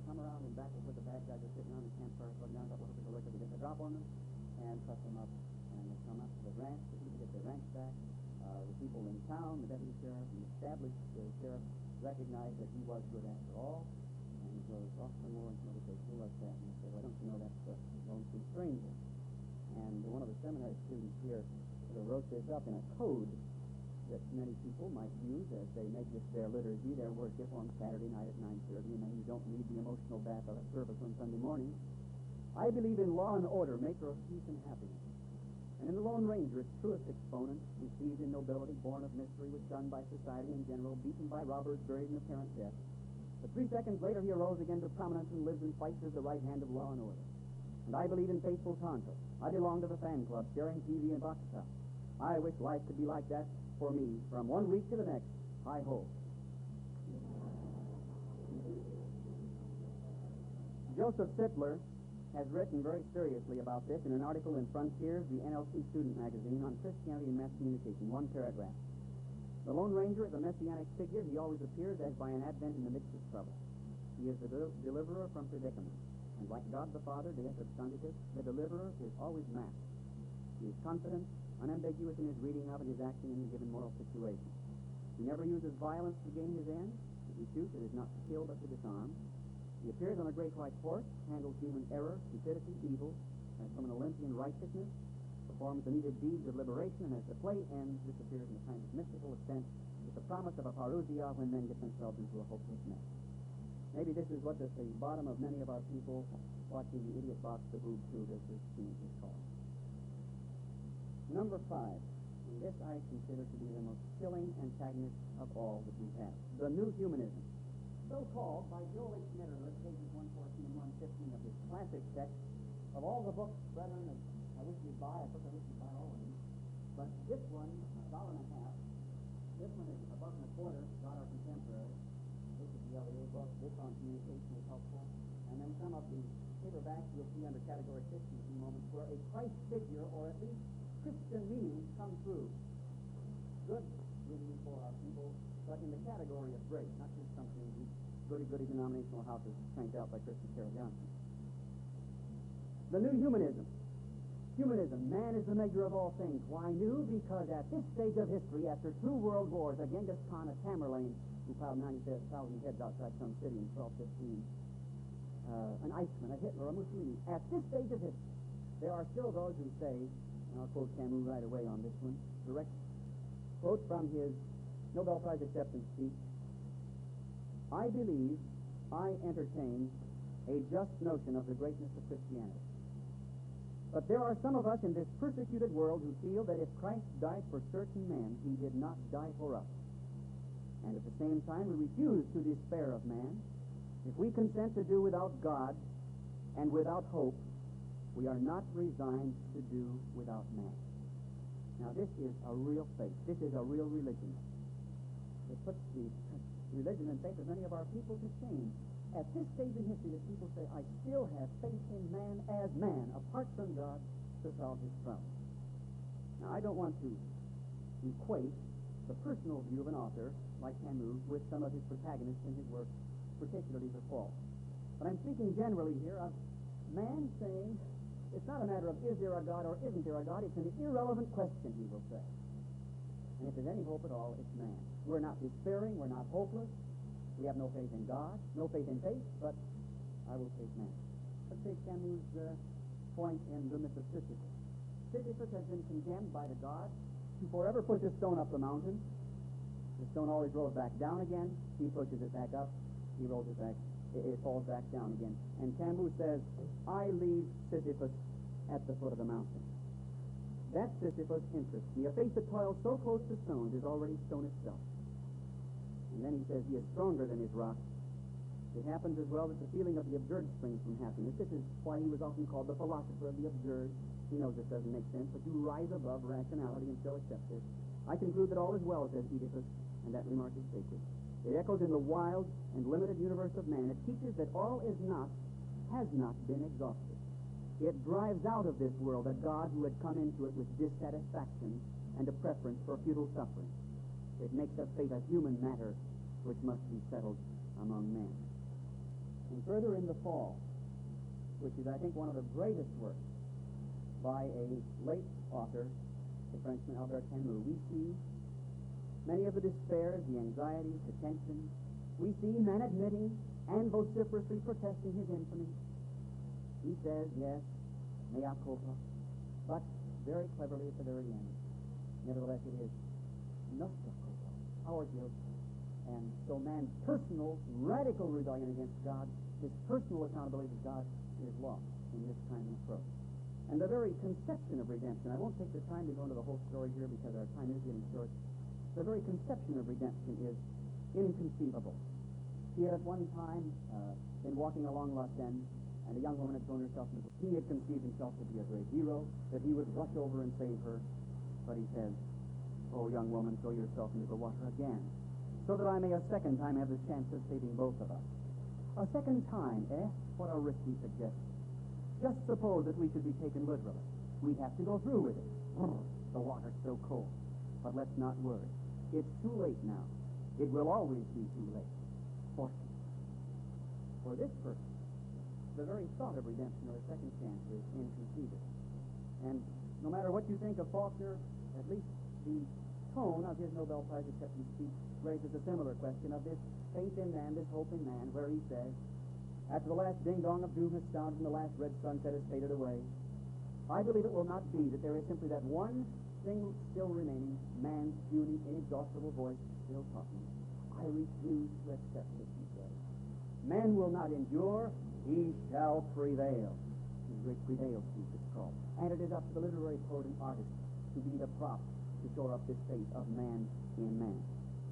come around and back where the bad guys are sitting around the campfire, putting down a couple of liquor to get the drop on them, and truss them up, and they come up to the ranch, the people get their ranch back. Uh, the people in town, the deputy sheriff, the established uh, sheriff, recognized that he was good after all, and he goes off somewhere and somebody says, who was that? And he said, well, don't you know that's the lonesome stranger? And one of the seminary students here sort of wrote this up in a code that many people might use as they make this their liturgy, their worship on Saturday night at nine thirty, and then you don't need the emotional bath of a service on Sunday morning. I believe in law and order, maker of peace and happiness. And in the Lone Ranger, its truest exponent, received in nobility, born of mystery, was shunned by society in general, beaten by robbers, buried in apparent death. But three seconds later, he arose again to prominence and lives and fights as the right hand of law and order. And I believe in faithful Tonto. I belong to the fan club, sharing T V and box top. I wish life could be like that for me from one week to the next. Hi-ho. Joseph Sittler has written very seriously about this in an article in Frontiers, the N L C student magazine, on Christianity and mass communication, one paragraph. The Lone Ranger is a messianic figure. He always appears as by an advent in the midst of trouble. He is the del- deliverer from predicament. And like God the Father, Deus Absconditus, the deliverer is always masked. He is confident, unambiguous in his reading of and his acting in a given moral situation. He never uses violence to gain his end. If he shoots, it is not to kill, but to disarm. He appears on a great white horse, handles human error, stupidity, evil, as from an Olympian righteousness, performs the needed deeds of liberation, and as the play ends, disappears in a kind of mystical ascent with the promise of a parousia when men get themselves into a hopeless mess. Maybe this is what at the bottom of many of our people watching the idiot box, the boob tube, as this scene is called. Number five, and this I consider to be the most chilling antagonist of all that we have, the new humanism, so called by Joel H. Mitterler, pages one fourteen and one fifteen of his classic text. Of all the books, brethren, that I wish you'd buy, I thought I wish you'd buy all of them, but this one, a dollar and a half, this one is a buck and a quarter, got our contemporary. This is the L E A book, this on communication is helpful, and then some of the paperbacks you'll see under category fifty in a few moments, where a Christ figure, or at least Christian meanings, come through. Good reading for our people, but in the category of grace, not just something these goody-goody denominational houses cranked out by Christian Carol Johnson. The new humanism. Humanism, man is the measure of all things. Why new? Because at this stage of history, after two world wars, a Genghis Khan, a Tamerlane, who piled ninety thousand heads outside some city in twelve fifteen, uh, an Eichmann, a Hitler, a Mussolini, at this stage of history, there are still those who say, and I'll quote Camus right away on this one, direct quote from his Nobel Prize acceptance speech, I believe I entertain a just notion of the greatness of Christianity. But there are some of us in this persecuted world who feel that if Christ died for certain men, he did not die for us. And at the same time, we refuse to despair of man. If we consent to do without God and without hope, we are not resigned to do without man. Now, this is a real faith. This is a real religion. It puts the religion and faith of many of our people to shame. At this stage in history, that people say, I still have faith in man as man, apart from God, to solve his problem. Now, I don't want to equate the personal view of an author like Camus with some of his protagonists in his work, particularly the Fall. But I'm speaking generally here of man saying, it's not a matter of is there a God or isn't there a God, it's an irrelevant question, he will say. And if there's any hope at all, it's man. We're not despairing, we're not hopeless, we have no faith in God, no faith in faith, but I will take man. Let's take Camus' uh, point in the myth of Sisyphus. Sisyphus has been condemned by the gods to forever push a stone up the mountain. The stone always rolls back down again. He pushes it back up. He rolls it back. It, it falls back down again. And Camus says, I leave Sisyphus at the foot of the mountain. That Sisyphus interests me. A faith that toils so close to stones is already stone itself. And then he says he is stronger than his rock. It happens as well that the feeling of the absurd springs from happiness. This is why he was often called the philosopher of the absurd. He knows this doesn't make sense, but you rise above rationality and still accept this. I conclude that all is well, says Oedipus, and that remark is sacred. It echoes in the wild and limited universe of man. It teaches that all is not, has not been exhausted. It drives out of this world a God who had come into it with dissatisfaction and a preference for futile suffering. It makes of fate a human matter which must be settled among men. And further, in The Fall, which is, I think, one of the greatest works by a late author, the Frenchman Albert Camus, we see many of the despairs, the anxieties, the tension. We see man admitting and vociferously protesting his infamy. He says, yes, mea culpa, but very cleverly at the very end, nevertheless it is nostra culpa, our guilt. And so man's personal, radical rebellion against God, his personal accountability to God, is lost in this kind of approach. And the very conception of redemption, I won't take the time to go into the whole story here because our time is getting short. The very conception of redemption is inconceivable. He had at one time uh, been walking along La Seine, and a young woman had thrown herself into the He had conceived himself to be a great hero, that he would rush over and save her. But he says, "Oh, young woman, throw yourself into the water again, so that I may a second time have the chance of saving both of us." A second time, eh? What a risky suggestion. Just suppose that we should be taken literally. We'd have to go through with it. Oh, the water's so cold. But let's not worry. It's too late now. It will always be too late. Fortunately. For this person, the very thought of redemption or a second chance is inconceivable. And no matter what you think of Faulkner, at least the tone of his Nobel Prize acceptance speech raises a similar question of this faith in man, this hope in man, where he says, after the last ding-dong of doom has sounded and the last red sunset has faded away, I believe it will not be that there is simply that one thing still remaining, man's puny, inexhaustible voice still talking. I refuse to accept this, he says. Man will not endure, he shall prevail. His great prevail speech is called. And it is up to the literary poet and artist to be the prop to shore up this faith of man in man.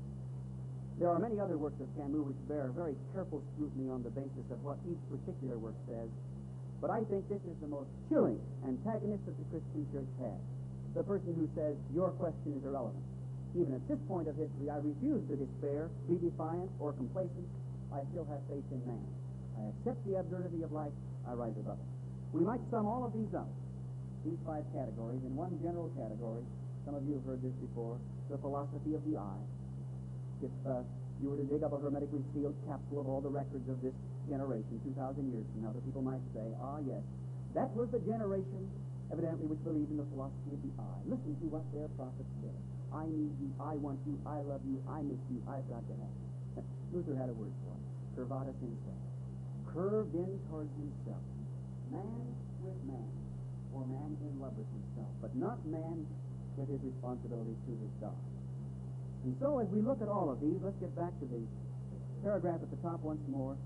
There are many other works of Camus which bear very careful scrutiny on the basis of what each particular work says, but I think this is the most chilling antagonist that the Christian church has. The person who says, your question is irrelevant. Even at this point of history, I refuse to despair, be defiant, or complacent. I still have faith in man. I accept the absurdity of life. I rise above it. We might sum all of these up, these five categories, in one general category. Some of you have heard this before, the philosophy of the eye. If uh, you were to dig up a hermetically sealed capsule of all the records of this generation, two thousand years from now, the people might say, ah, yes, that was the generation, evidently, which believed in the philosophy of the eye. Listen to what their prophets said. I need you, I want you, I love you, I miss you, I've got to have you. Luther had a word for it. Curvatus himself. Curved in towards himself. Man with man, or man in love with himself, but not man with his responsibility to his God. And so as we look at all of these, let's get back to the paragraph at the top once more.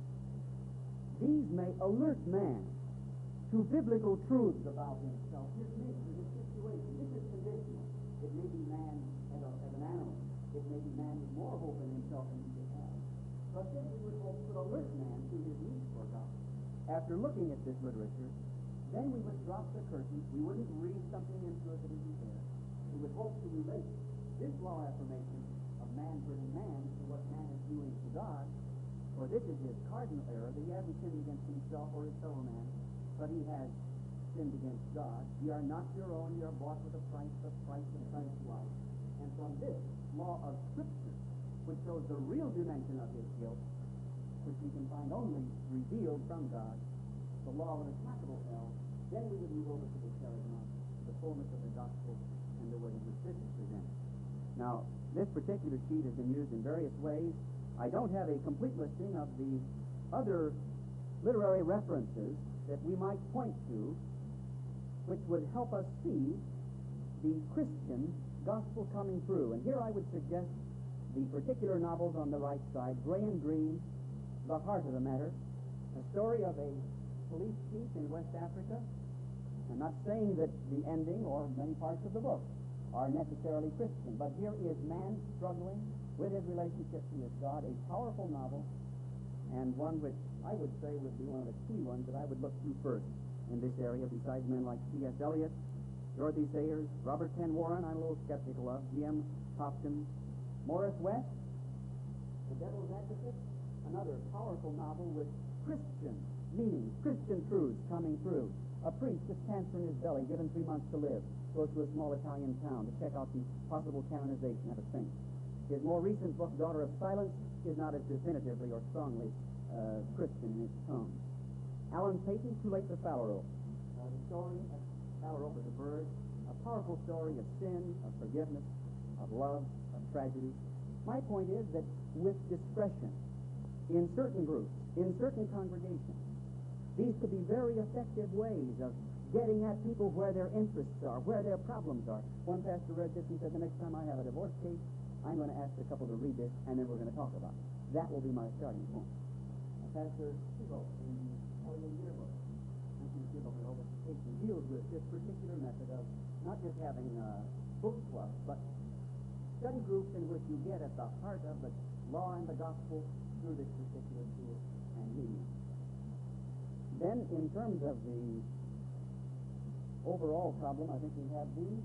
These may alert man to biblical truths about himself, his nature, his situation. This is conditional. It may be man as, a, as an animal. It may be man with more hope in himself than he should have. But then we would hope to alert man to his need for God. After looking at this literature, then we would drop the curtain. We wouldn't read something into it that isn't there. We would hope to relate this law affirmation of man hurting man to what man is doing to God, for this is his cardinal error, that he hasn't sinned against himself or his fellow man, but he has sinned against God. Ye are not your own, ye are bought with a price, the price of Christ's life. And from this law of Scripture, which shows the real dimension of his guilt, which we can find only revealed from God, the law with a capital L, then we would move over to the charisma, the fullness of the gospel, and the way in which this is presented. Now, this particular sheet has been used in various ways. I don't have a complete listing of the other literary references that we might point to which would help us see the Christian gospel coming through. And here I would suggest the particular novels on the right side, Gray and Green, The Heart of the Matter, a story of a police chief in West Africa. I'm not saying that the ending or many parts of the book are necessarily Christian, but here is man struggling with his relationship to his God, a powerful novel, and one which I would say would be one of the key ones that I would look to first in this area, besides men like C S Eliot, Dorothy Sayers, Robert Penn Warren, I'm a little skeptical of, G M Hopkins, Morris West, The Devil's Advocate, another powerful novel with Christian meaning, Christian truths coming through. A priest with cancer in his belly, given three months to live, goes to a small Italian town to check out the possible canonization of a saint. His more recent book, Daughter of Silence, is not as definitively or strongly uh, Christian in its tone. Alan Paton, Too Late for Phalarope. Uh, the story of Phalarope as a bird, a powerful story of sin, of forgiveness, of love, of tragedy. My point is that with discretion, in certain groups, in certain congregations, these could be very effective ways of getting at people where their interests are, where their problems are. One pastor read this and said, the next time I have a divorce case, I'm going to ask a couple to read this, and then we're going to talk about it. That will be my starting point. Uh, Pastor Siegel, in the L A Yearbook, nineteen Siegel Publication, deals with this particular method of not just having uh, book clubs, but study groups in which you get at the heart of the law and the gospel through this particular tool and medium. Then, in terms of the overall problem, I think we have these.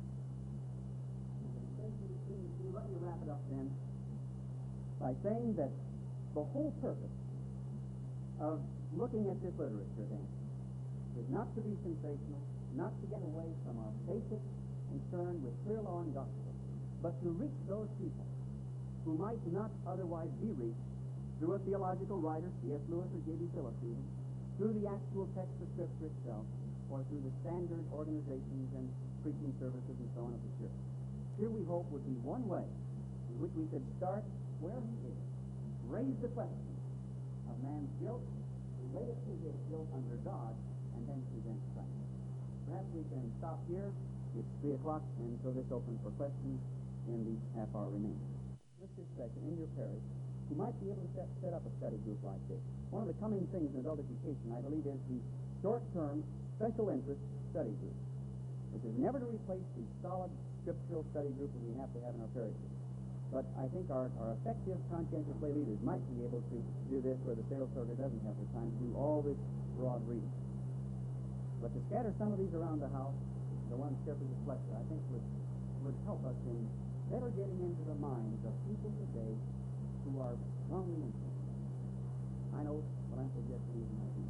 Let me wrap it up then by saying that the whole purpose of looking at this literature then is not to be sensational, not to get away from our basic concern with clear law and gospel, but to reach those people who might not otherwise be reached through a theological writer, C S Lewis or J B Phillips even, through the actual text of Scripture itself, or through the standard organizations and preaching services and so on of the church. Here we hope would be one way in which we could start where he is, raise the question of man's guilt, relate it to his guilt under God, and then present Christ. Perhaps we can stop here. It's three o'clock, and so this opens for questions in the half hour remaining. This discussion in your parish, you might be able to set, set up a study group like this. One of the coming things in adult education, I believe, is the short-term special interest study group. This is never to replace the solid scriptural study group that we have to have in our parishes. But I think our, our effective, conscientious lay leaders might be able to do this where the sales sorter doesn't have the time to do all this broad reading. But to scatter some of these around the house, the one Shepherd's Fletcher, I think would, would help us in better getting into the minds of people today who are wrongly influenced. I know what I'm suggesting is my view.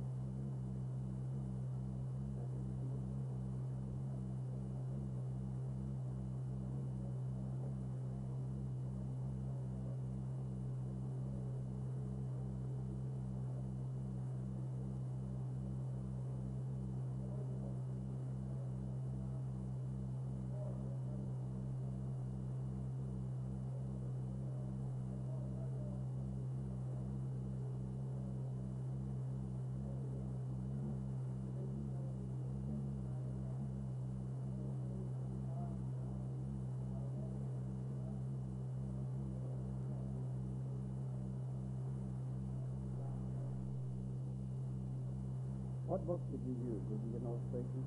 What books did you use? Did you get an illustration?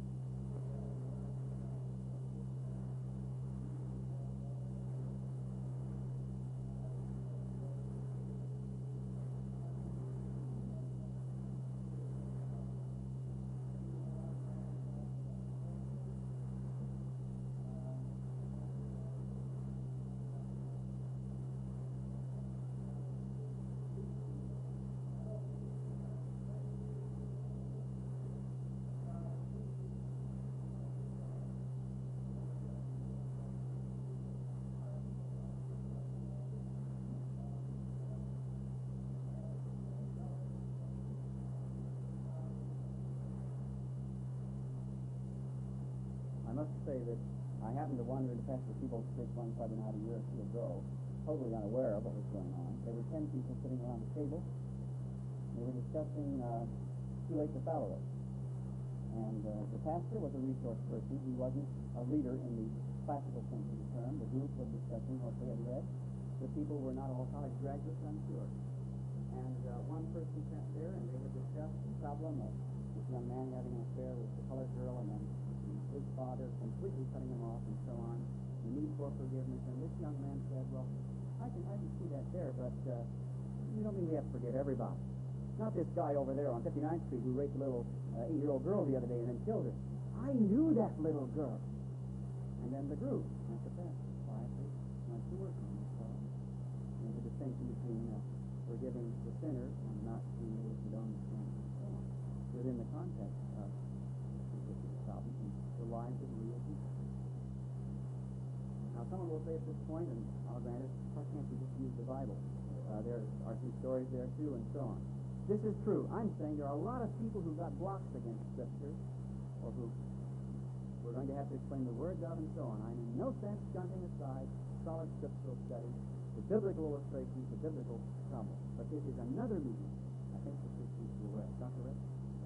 I must say that I happened to wander into Pastor Siebel's church one Friday night a year or two ago, totally unaware of what was going on. There were ten people sitting around the table. They were discussing uh, Too Late for Phalarope. And uh, the pastor was a resource person. He wasn't a leader in the classical sense of the term. The group was discussing what they had read. The people were not all college graduates, I'm sure. And uh, one person sat there, and they had discussed the problem of this young man having an affair with the colored girl, and then his father completely cutting him off, and so on. The need for forgiveness. And this young man said, well, I can, I can see that there, but uh, you don't mean we have to forgive everybody. Not this guy over there on fifty-ninth Street who raped a little uh, eight-year-old girl the other day and then killed her. I knew that little girl. And then the group, not the pastor, quietly went to work on this problem. And the distinction between uh, forgiving the sinner and not being able to condone the sin and so on, within the context of the problem and the lives of real people. Now, someone will say at this point, and I'll grant it, why can't you just use the Bible? Uh, there are some stories there, too, and so on. This is true. I'm saying there are a lot of people who got blocks against Scripture, or who we're going to have to explain the words of and so on. I'm in no sense shunting aside solid scriptural study, the biblical illustrations, the biblical problems. But this is another meeting, I think, the Christians will wear. Doctor Ray?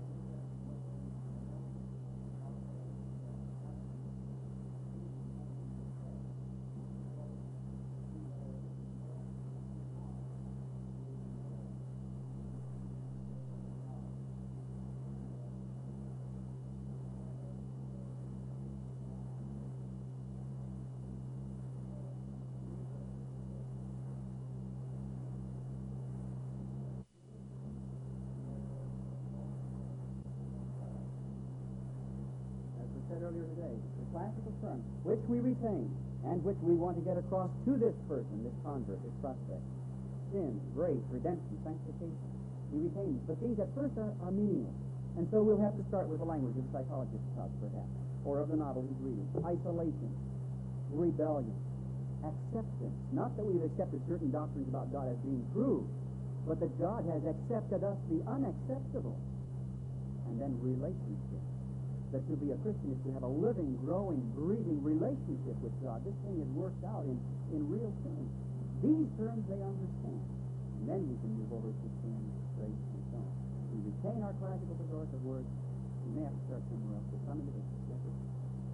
Earlier today, the classical term, which we retain and which we want to get across to this person, this convert, this prospect. Sin, grace, redemption, sanctification. We retain these, but these at first are, are meaningless. And so we'll have to start with the language of the psychologist taught, perhaps, or of the novel he's reading. Isolation, rebellion, acceptance. Not that we've accepted certain doctrines about God as being true, but that God has accepted us the unacceptable. And then relationship. That to be a Christian is to have a living, growing, breathing relationship with God. This thing is worked out in, in real terms. These terms they understand. And then we can move over to sin, grace, and so on. We retain our classical pejorative words. We may have to start somewhere else with some individuals. Yes, sir.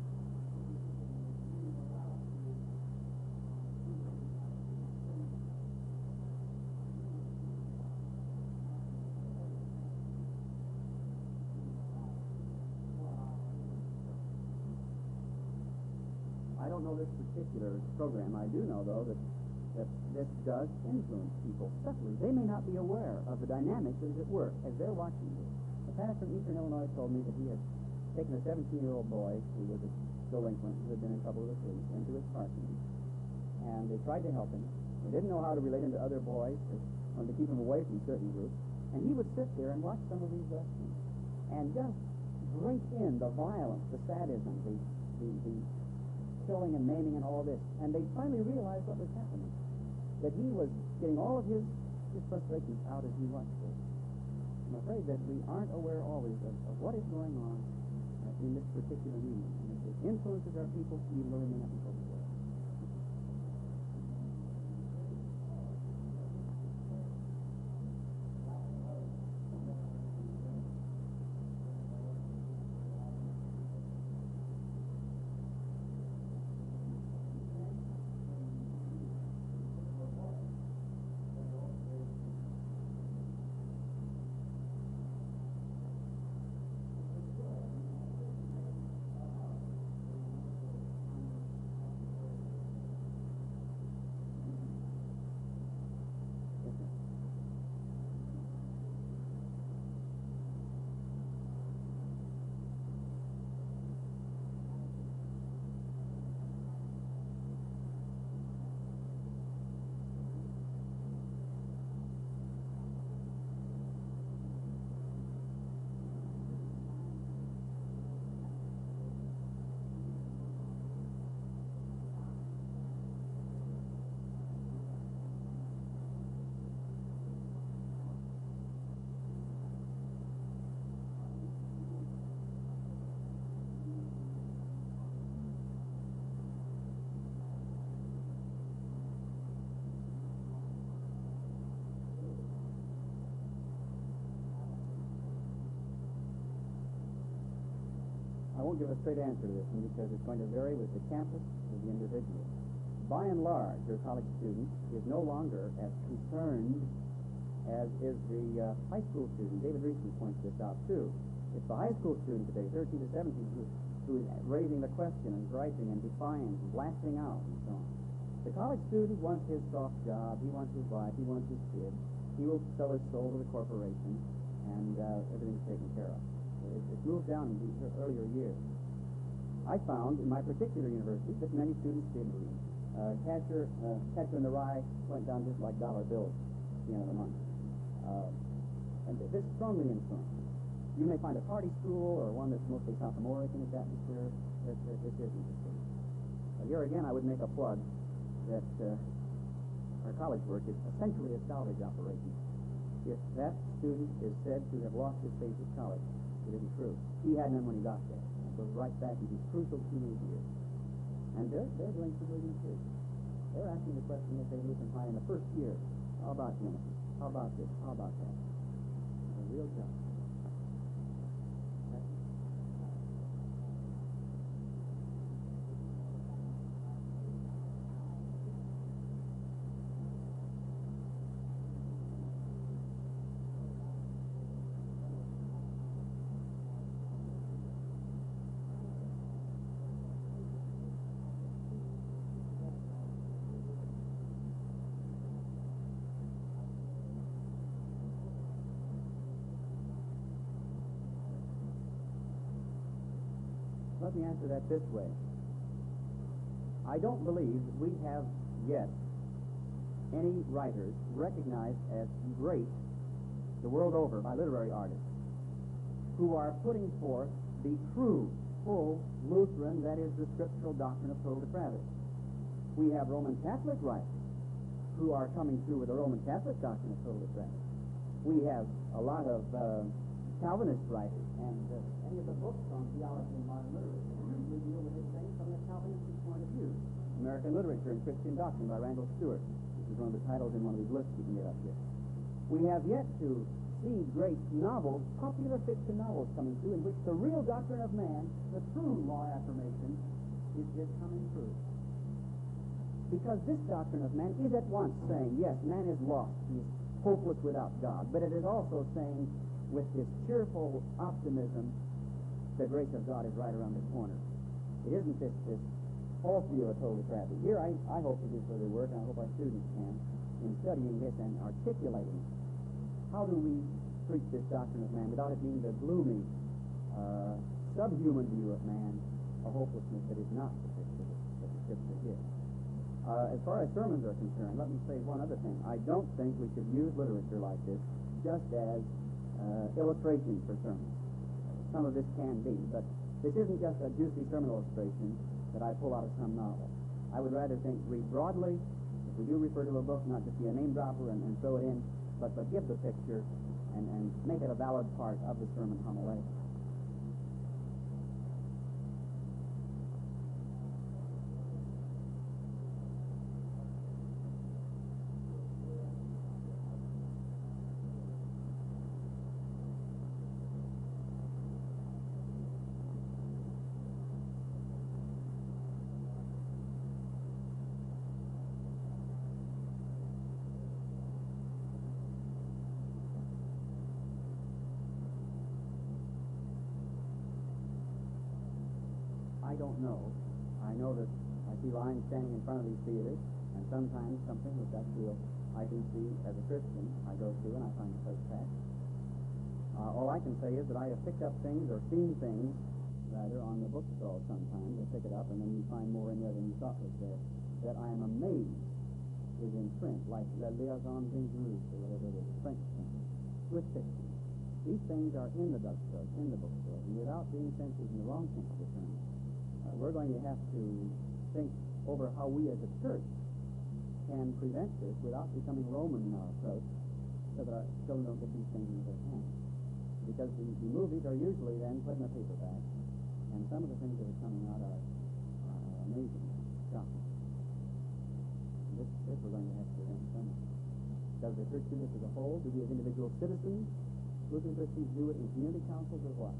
I don't know this particular program. I do know, though, that, that this does influence people subtly. They may not be aware of the dynamics that is at work as they're watching this. A pastor from Eastern Illinois told me that he had taken a seventeen-year-old boy who was a delinquent, who had been in trouble with the police, into his parsonage. And they tried to help him. They didn't know how to relate him to other boys. They wanted to keep him away from certain groups. And he would sit there and watch some of these lessons and just drink in the violence, the sadism, the, the, the killing and maiming and all this. And they finally realized what was happening, that he was getting all of his, his frustrations out as he watched this. I'm afraid that we aren't aware always of, of what is going on uh, in this particular medium. And if it influences our people, even though we may not be fully aware. I won't give a straight answer to this one because it's going to vary with the campus of the individual. By and large, your college student is no longer as concerned as is the uh, high school student. David Reesman points this out, too. It's the high school student today, thirteen to seventeen, who, who is raising the question and griping and defying and blasting out and so on. The college student wants his soft job, he wants his wife, he wants his kids. He will sell his soul to the corporation, and uh, everything's taken care of. It, it's moved down in the earlier years. I found in my particular university that many students did read. Uh, Catcher, uh, Catcher in the Rye went down just like dollar bills at the end of the month. Uh, and this strongly influenced. You may find a party school or one that's mostly sophomoric in its atmosphere. This, this isn't the case. Uh, here again, I would make a plug that uh, or college work is essentially a salvage operation. If that student is said to have lost his faith at college, it isn't true. He had none when he got there. It goes right back into his crucial teenage years. And they're, they're doing some reading too. They're asking the question that they Lutheran High in the first year. How about Genesis? How about this? How about that? It's a real job. Let me answer that this way. I don't believe we have yet any writers recognized as great the world over by literary artists who are putting forth the true, full Lutheran, that is, the scriptural doctrine of total depravity. We have Roman Catholic writers who are coming through with the Roman Catholic doctrine of total depravity. We have a lot of uh, Calvinist writers, and uh, any of the books on theology and modern literature usually deal with these things from the Calvinistic point of view. American Literature and Christian Doctrine by Randall Stewart. This is one of the titles in one of these lists you can get up here. We have yet to see great novels, popular fiction novels coming through in which the real doctrine of man, the true law affirmation, is, is coming through. Because this doctrine of man is at once saying, yes, man is lost, he's hopeless without God, but it is also saying, with this cheerful optimism, the grace of God is right around the corner. It isn't this, this false view of total depravity. Here, I, I hope to do further work, and I hope our students can, in studying this and articulating how do we preach this doctrine of man without it being the gloomy, uh, subhuman view of man, a hopelessness that is not the picture that the Scripture gives. Uh, as far as sermons are concerned, let me say one other thing. I don't think we should use literature like this just as Uh, illustration for sermons. Some of this can be, but this isn't just a juicy sermon illustration that I pull out of some novel. I would rather think, read broadly. If we do refer to a book, not just be a name dropper and, and throw it in, but, but give the picture and, and make it a valid part of the sermon homiletic. I don't know. I know that I see lines standing in front of these theaters, and sometimes something which I feel I can see as a Christian I go through and I find the place packed. Uh, all I can say is that I have picked up things or seen things, rather, on the bookstall sometimes. You pick it up and then you find more in there than you thought was there, that I am amazed is in print, like La Liaison Dangereuse or whatever it is, French print, with pictures. These things are in the bookstores, in the bookstores, and without being senses in the wrong sense of the term. Uh, we're going to have to think over how we as a church can prevent this without becoming Roman in our approach, so that our children don't get these things in their hands. Because the, the movies are usually then put in a paperback, and some of the things that are coming out are uh, amazing, shocking. And this, this we're going to have to prevent somehow. Does the church do this as a whole? Do we as individual citizens, Lutheran Christians, do it in community councils, or what?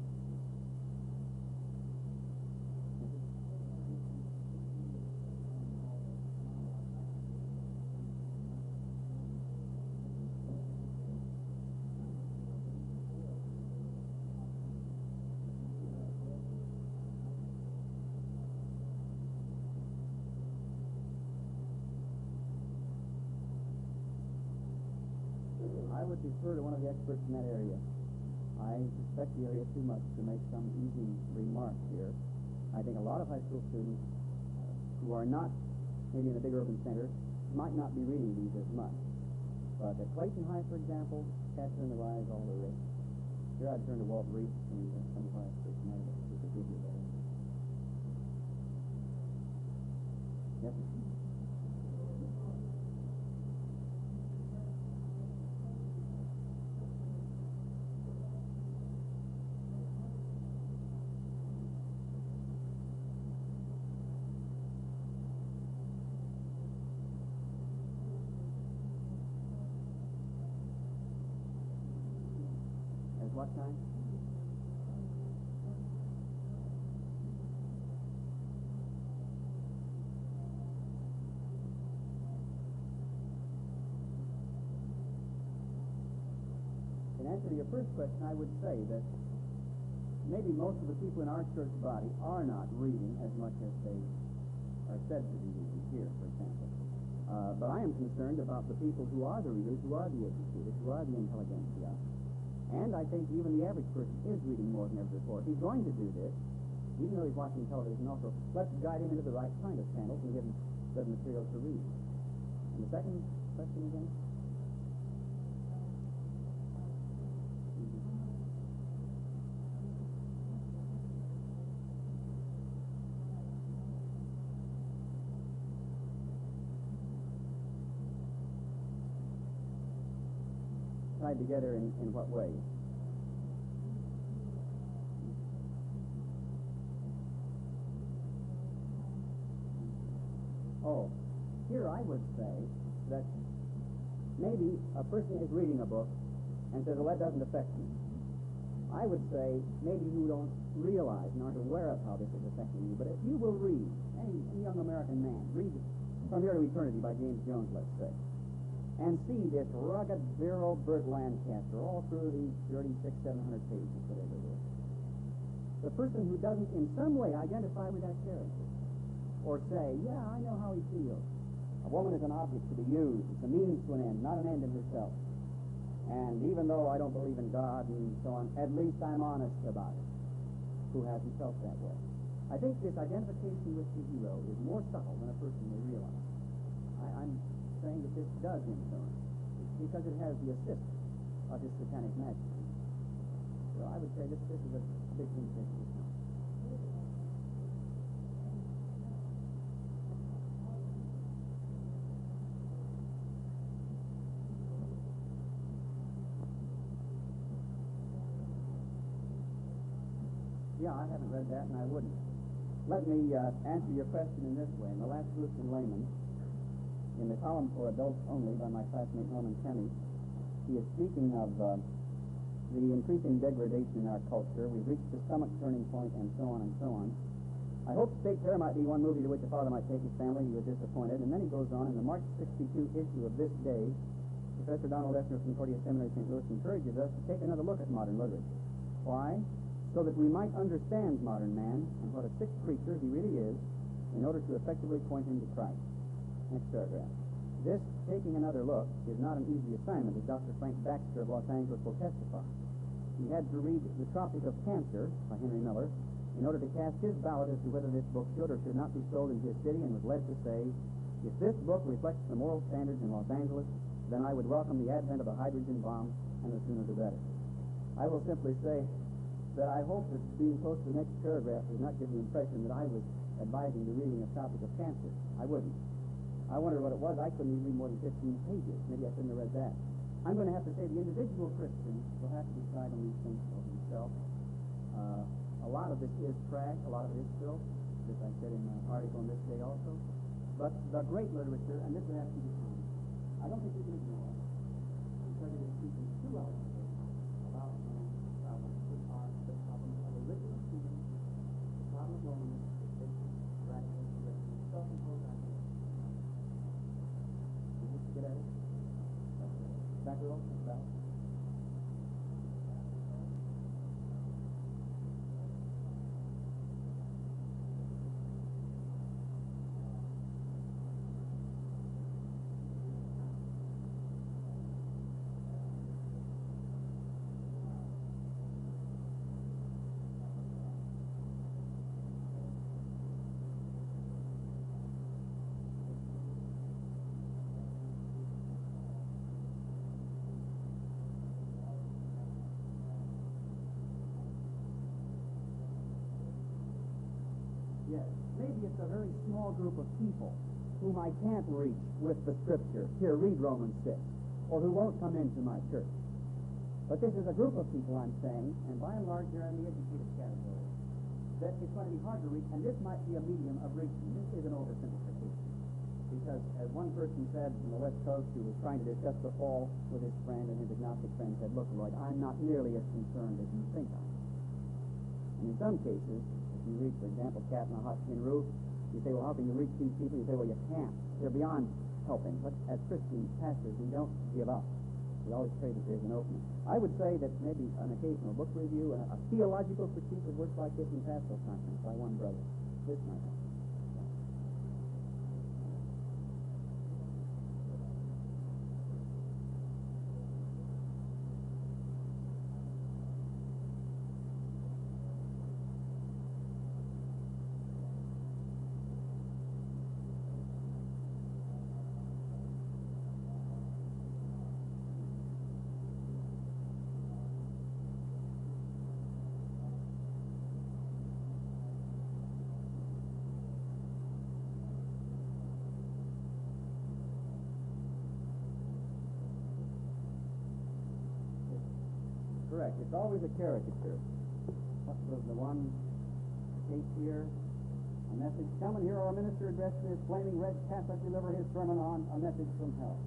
I would defer to one of the experts in that area. I suspect the area too much to make some easy remarks here. I think a lot of high school students who are not maybe in a big urban center might not be reading these as much. But at Clayton High, for example, Catcher in the Rye is all there is. Here I'd turn to Walt Reese and some of our experts in that area who could give you that. Yes, sir. what kind? In answer to your first question, I would say that maybe most of the people in our church body are not reading as much as they are said to be reading here, for example. Uh, but I am concerned about the people who are the readers, who are the educated, who are the intelligentsia. And I think even the average person is reading more than ever before. If he's going to do this, even though he's watching television also, let's guide him into the right kind of channels and give him good materials to read. And the second question again? Tied together in, in what way? Oh, here I would say that maybe a person is reading a book and says, well, that doesn't affect me. I would say maybe you don't realize and aren't aware of how this is affecting you, but if you will read, any, any young American man, read From Here to Eternity by James Jones, let's say, and see this rugged, virile Burt Lancaster all through these thirty-six, seven hundred pages, whatever it is. The person who doesn't in some way identify with that character, or say, yeah, I know how he feels. A woman is an object to be used. It's a means to an end, not an end in herself. And even though I don't believe in God and so on, at least I'm honest about it. Who hasn't felt that way? I think this identification with the hero is more subtle than a person may realize. I, I'm saying that this does influence, because it has the assist of his satanic majesty. So I would say this, this is a big thing to take into account. Yeah, I haven't read that, and I wouldn't. Let me uh, answer your question in this way. In the last Lutheran Layman, in the column for adults only by my classmate Norman Kenny, he is speaking of uh, the increasing degradation in our culture. We've reached the stomach turning point, and so on and so on. I hope State Fair might be one movie to which a father might take his family. He was disappointed. And then he goes on, in the March sixty-two issue of This Day, Professor Donald Essner from Concordia Seminary, Saint Louis, encourages us to take another look at modern literature. Why? So that we might understand modern man and what a sick creature he really is, in order to effectively point him to Christ. Next paragraph. This, taking another look, is not an easy assignment, as Doctor Frank Baxter of Los Angeles will testify. He had to read The Tropic of Cancer by Henry Miller in order to cast his ballot as to whether this book should or should not be sold in his city, and was led to say, if this book reflects the moral standards in Los Angeles, then I would welcome the advent of a hydrogen bomb, and the sooner the better. I will simply say that I hope that being close to the next paragraph does not give the impression that I was advising the reading of Tropic of Cancer. I wouldn't. I wonder what it was. I couldn't even read more than fifteen pages. Maybe I shouldn't have read that. I'm going to have to say the individual Christian will have to decide on these things for himself. Uh, a lot of this is trash. A lot of it is filth. This I said in an article on This Day also. But the great literature, and this would have to be common, I don't think we can ignore it, because it is speaking too eloquently about man's problems, which are the problems of original sin, the problem of loneliness, addiction, radicalization, self-imposed ideas. Get at it. Back row, back. Yes, maybe it's a very small group of people whom I can't reach with the Scripture. Here, read Romans six, or who won't come into my church. But this is a group of people, I'm saying, and by and large they're in the educated category, that it's going to be hard to reach, and this might be a medium of reaching. This is an oversimplification, because, as one person said from the West Coast who was trying to discuss the fall with his friend, and his agnostic friend said, "Look, Lloyd, I'm not nearly as concerned as you think I am." And in some cases, if you read, for example, Cat on a Hot Tin Roof, you say, well, how can you reach these people? You say, well, you can't. They're beyond helping. But as Christian pastors, we don't give up. We always pray that there's an opening. I would say that maybe an occasional book review, a, a theological critique of works like this in pastoral conference by one brother. This might help. Correct. It's always a caricature. What was the one case here? A message. Come and hear our minister addressing his flaming red Catholic deliver his sermon on a message from hell.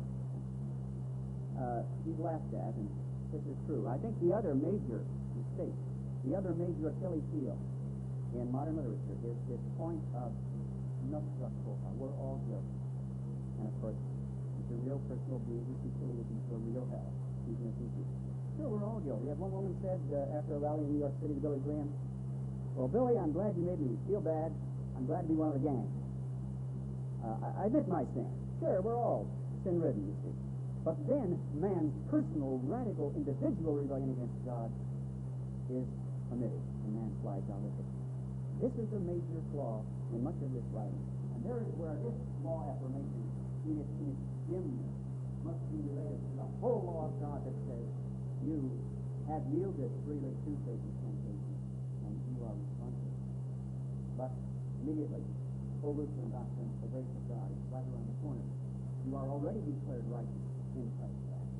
Uh, he's laughed at, and this is true. I think the other major mistake, the other major Achilles heel in modern literature is this point of nostra culpa. We're all guilty. And of course, it's a real personal being who's conciliated into a real hell, even if he's here. Sure, we're all guilty. As one woman said uh, after a rally in New York City to Billy Graham, "Well, Billy, I'm glad you made me feel bad. I'm glad to be one of the gang. Uh, I, I admit my sin. Sure, we're all sin-ridden, you see. But then man's personal, radical, individual rebellion against God is omitted, and man slides out of it. This is a major flaw in much of this writing. And there is where this law affirmation, in its, in its dimness, must be related to the whole law of God that says, you have yielded freely to Satan's temptation, and you are responsible. But immediately, full Lutheran doctrine, the grace of God is right around the corner. You are already declared righteous in Christ.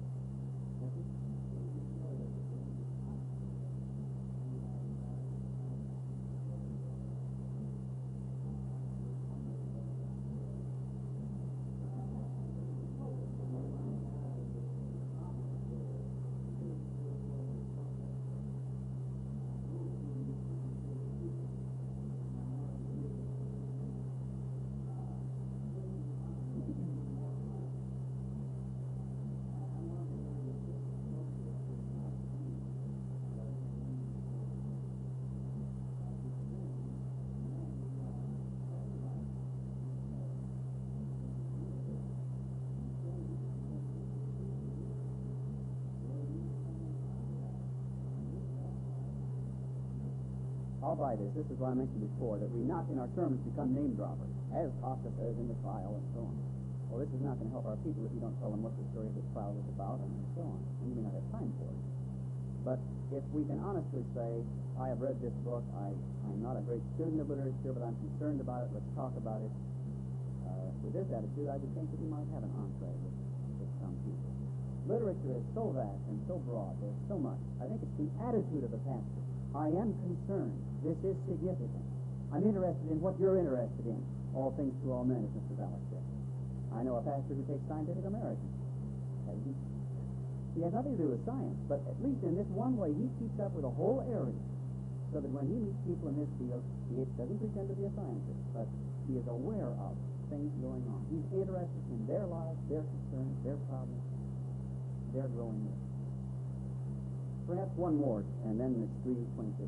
I'll buy this. This is what I mentioned before, that we not in our sermons become name droppers, as Costa says in the trial and so on. Well, this is not going to help our people if you don't tell them what the story of this trial was about and so on. And you may not have time for it. But if we can honestly say, I have read this book, I, I'm not a great student of literature, but I'm concerned about it, let's talk about it. Uh, with this attitude, I would think that we might have an entree with, with some people. Literature is so vast and so broad, there's so much. I think it's the attitude of the pastor. I am concerned. This is significant. I'm interested in what you're interested in. All things to all men, as Mister Valek said. I know a pastor who takes Scientific American. He, he has nothing to do with science, but at least in this one way, he keeps up with a whole area, so that when he meets people in this field, he doesn't pretend to be a scientist, but he is aware of things going on. He's interested in their lives, their concerns, their problems, their growing up. Perhaps one more, and then it's three twenty-six.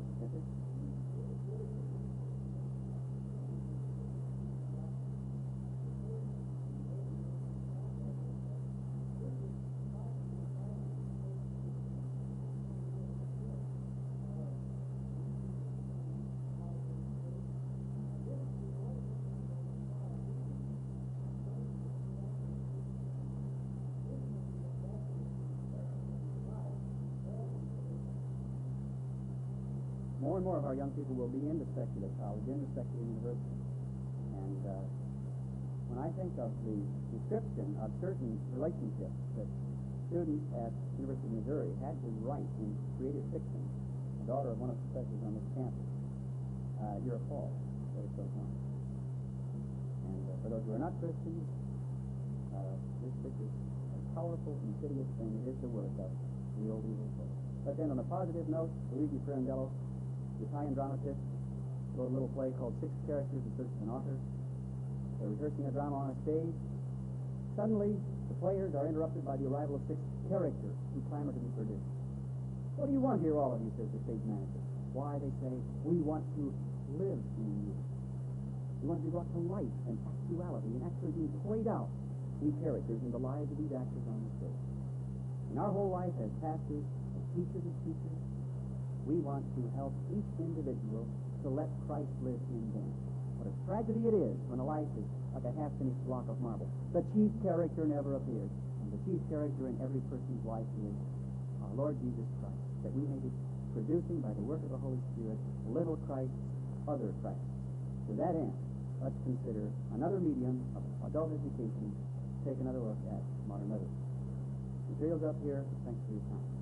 More and more of our young people will be into secular college, into secular university. And uh, when I think of the description of certain relationships that students at University of Missouri had to write in creative fiction, the daughter of one of the professors on this campus, uh, you're appalled that it goes on. And uh, for those who are not Christians, uh, this, this is a powerful, insidious thing. It is the work of the old evil soul. But then on a positive note, Luigi Pirandello, the Italian dramatist, wrote a little play called Six Characters in Search of an Author. They're rehearsing a drama on a stage. Suddenly, the players are interrupted by the arrival of six characters who clamor to be produced. What do you want here, all of you, says the stage manager. Why, they say, we want to live in you. We want to be brought to life and actuality and actually being played out, these characters, in the lives of these actors on the stage. In our whole life as pastors, as teachers and teachers, we want to help each individual to let Christ live in them. What a tragedy it is when a life is like a half-finished block of marble. The chief character never appears. And the chief character in every person's life is our Lord Jesus Christ, that we may be producing by the work of the Holy Spirit little Christ, other Christ. To that end, let's consider another medium of adult education, take another look at modern literature. Materials up here. Thanks for your time.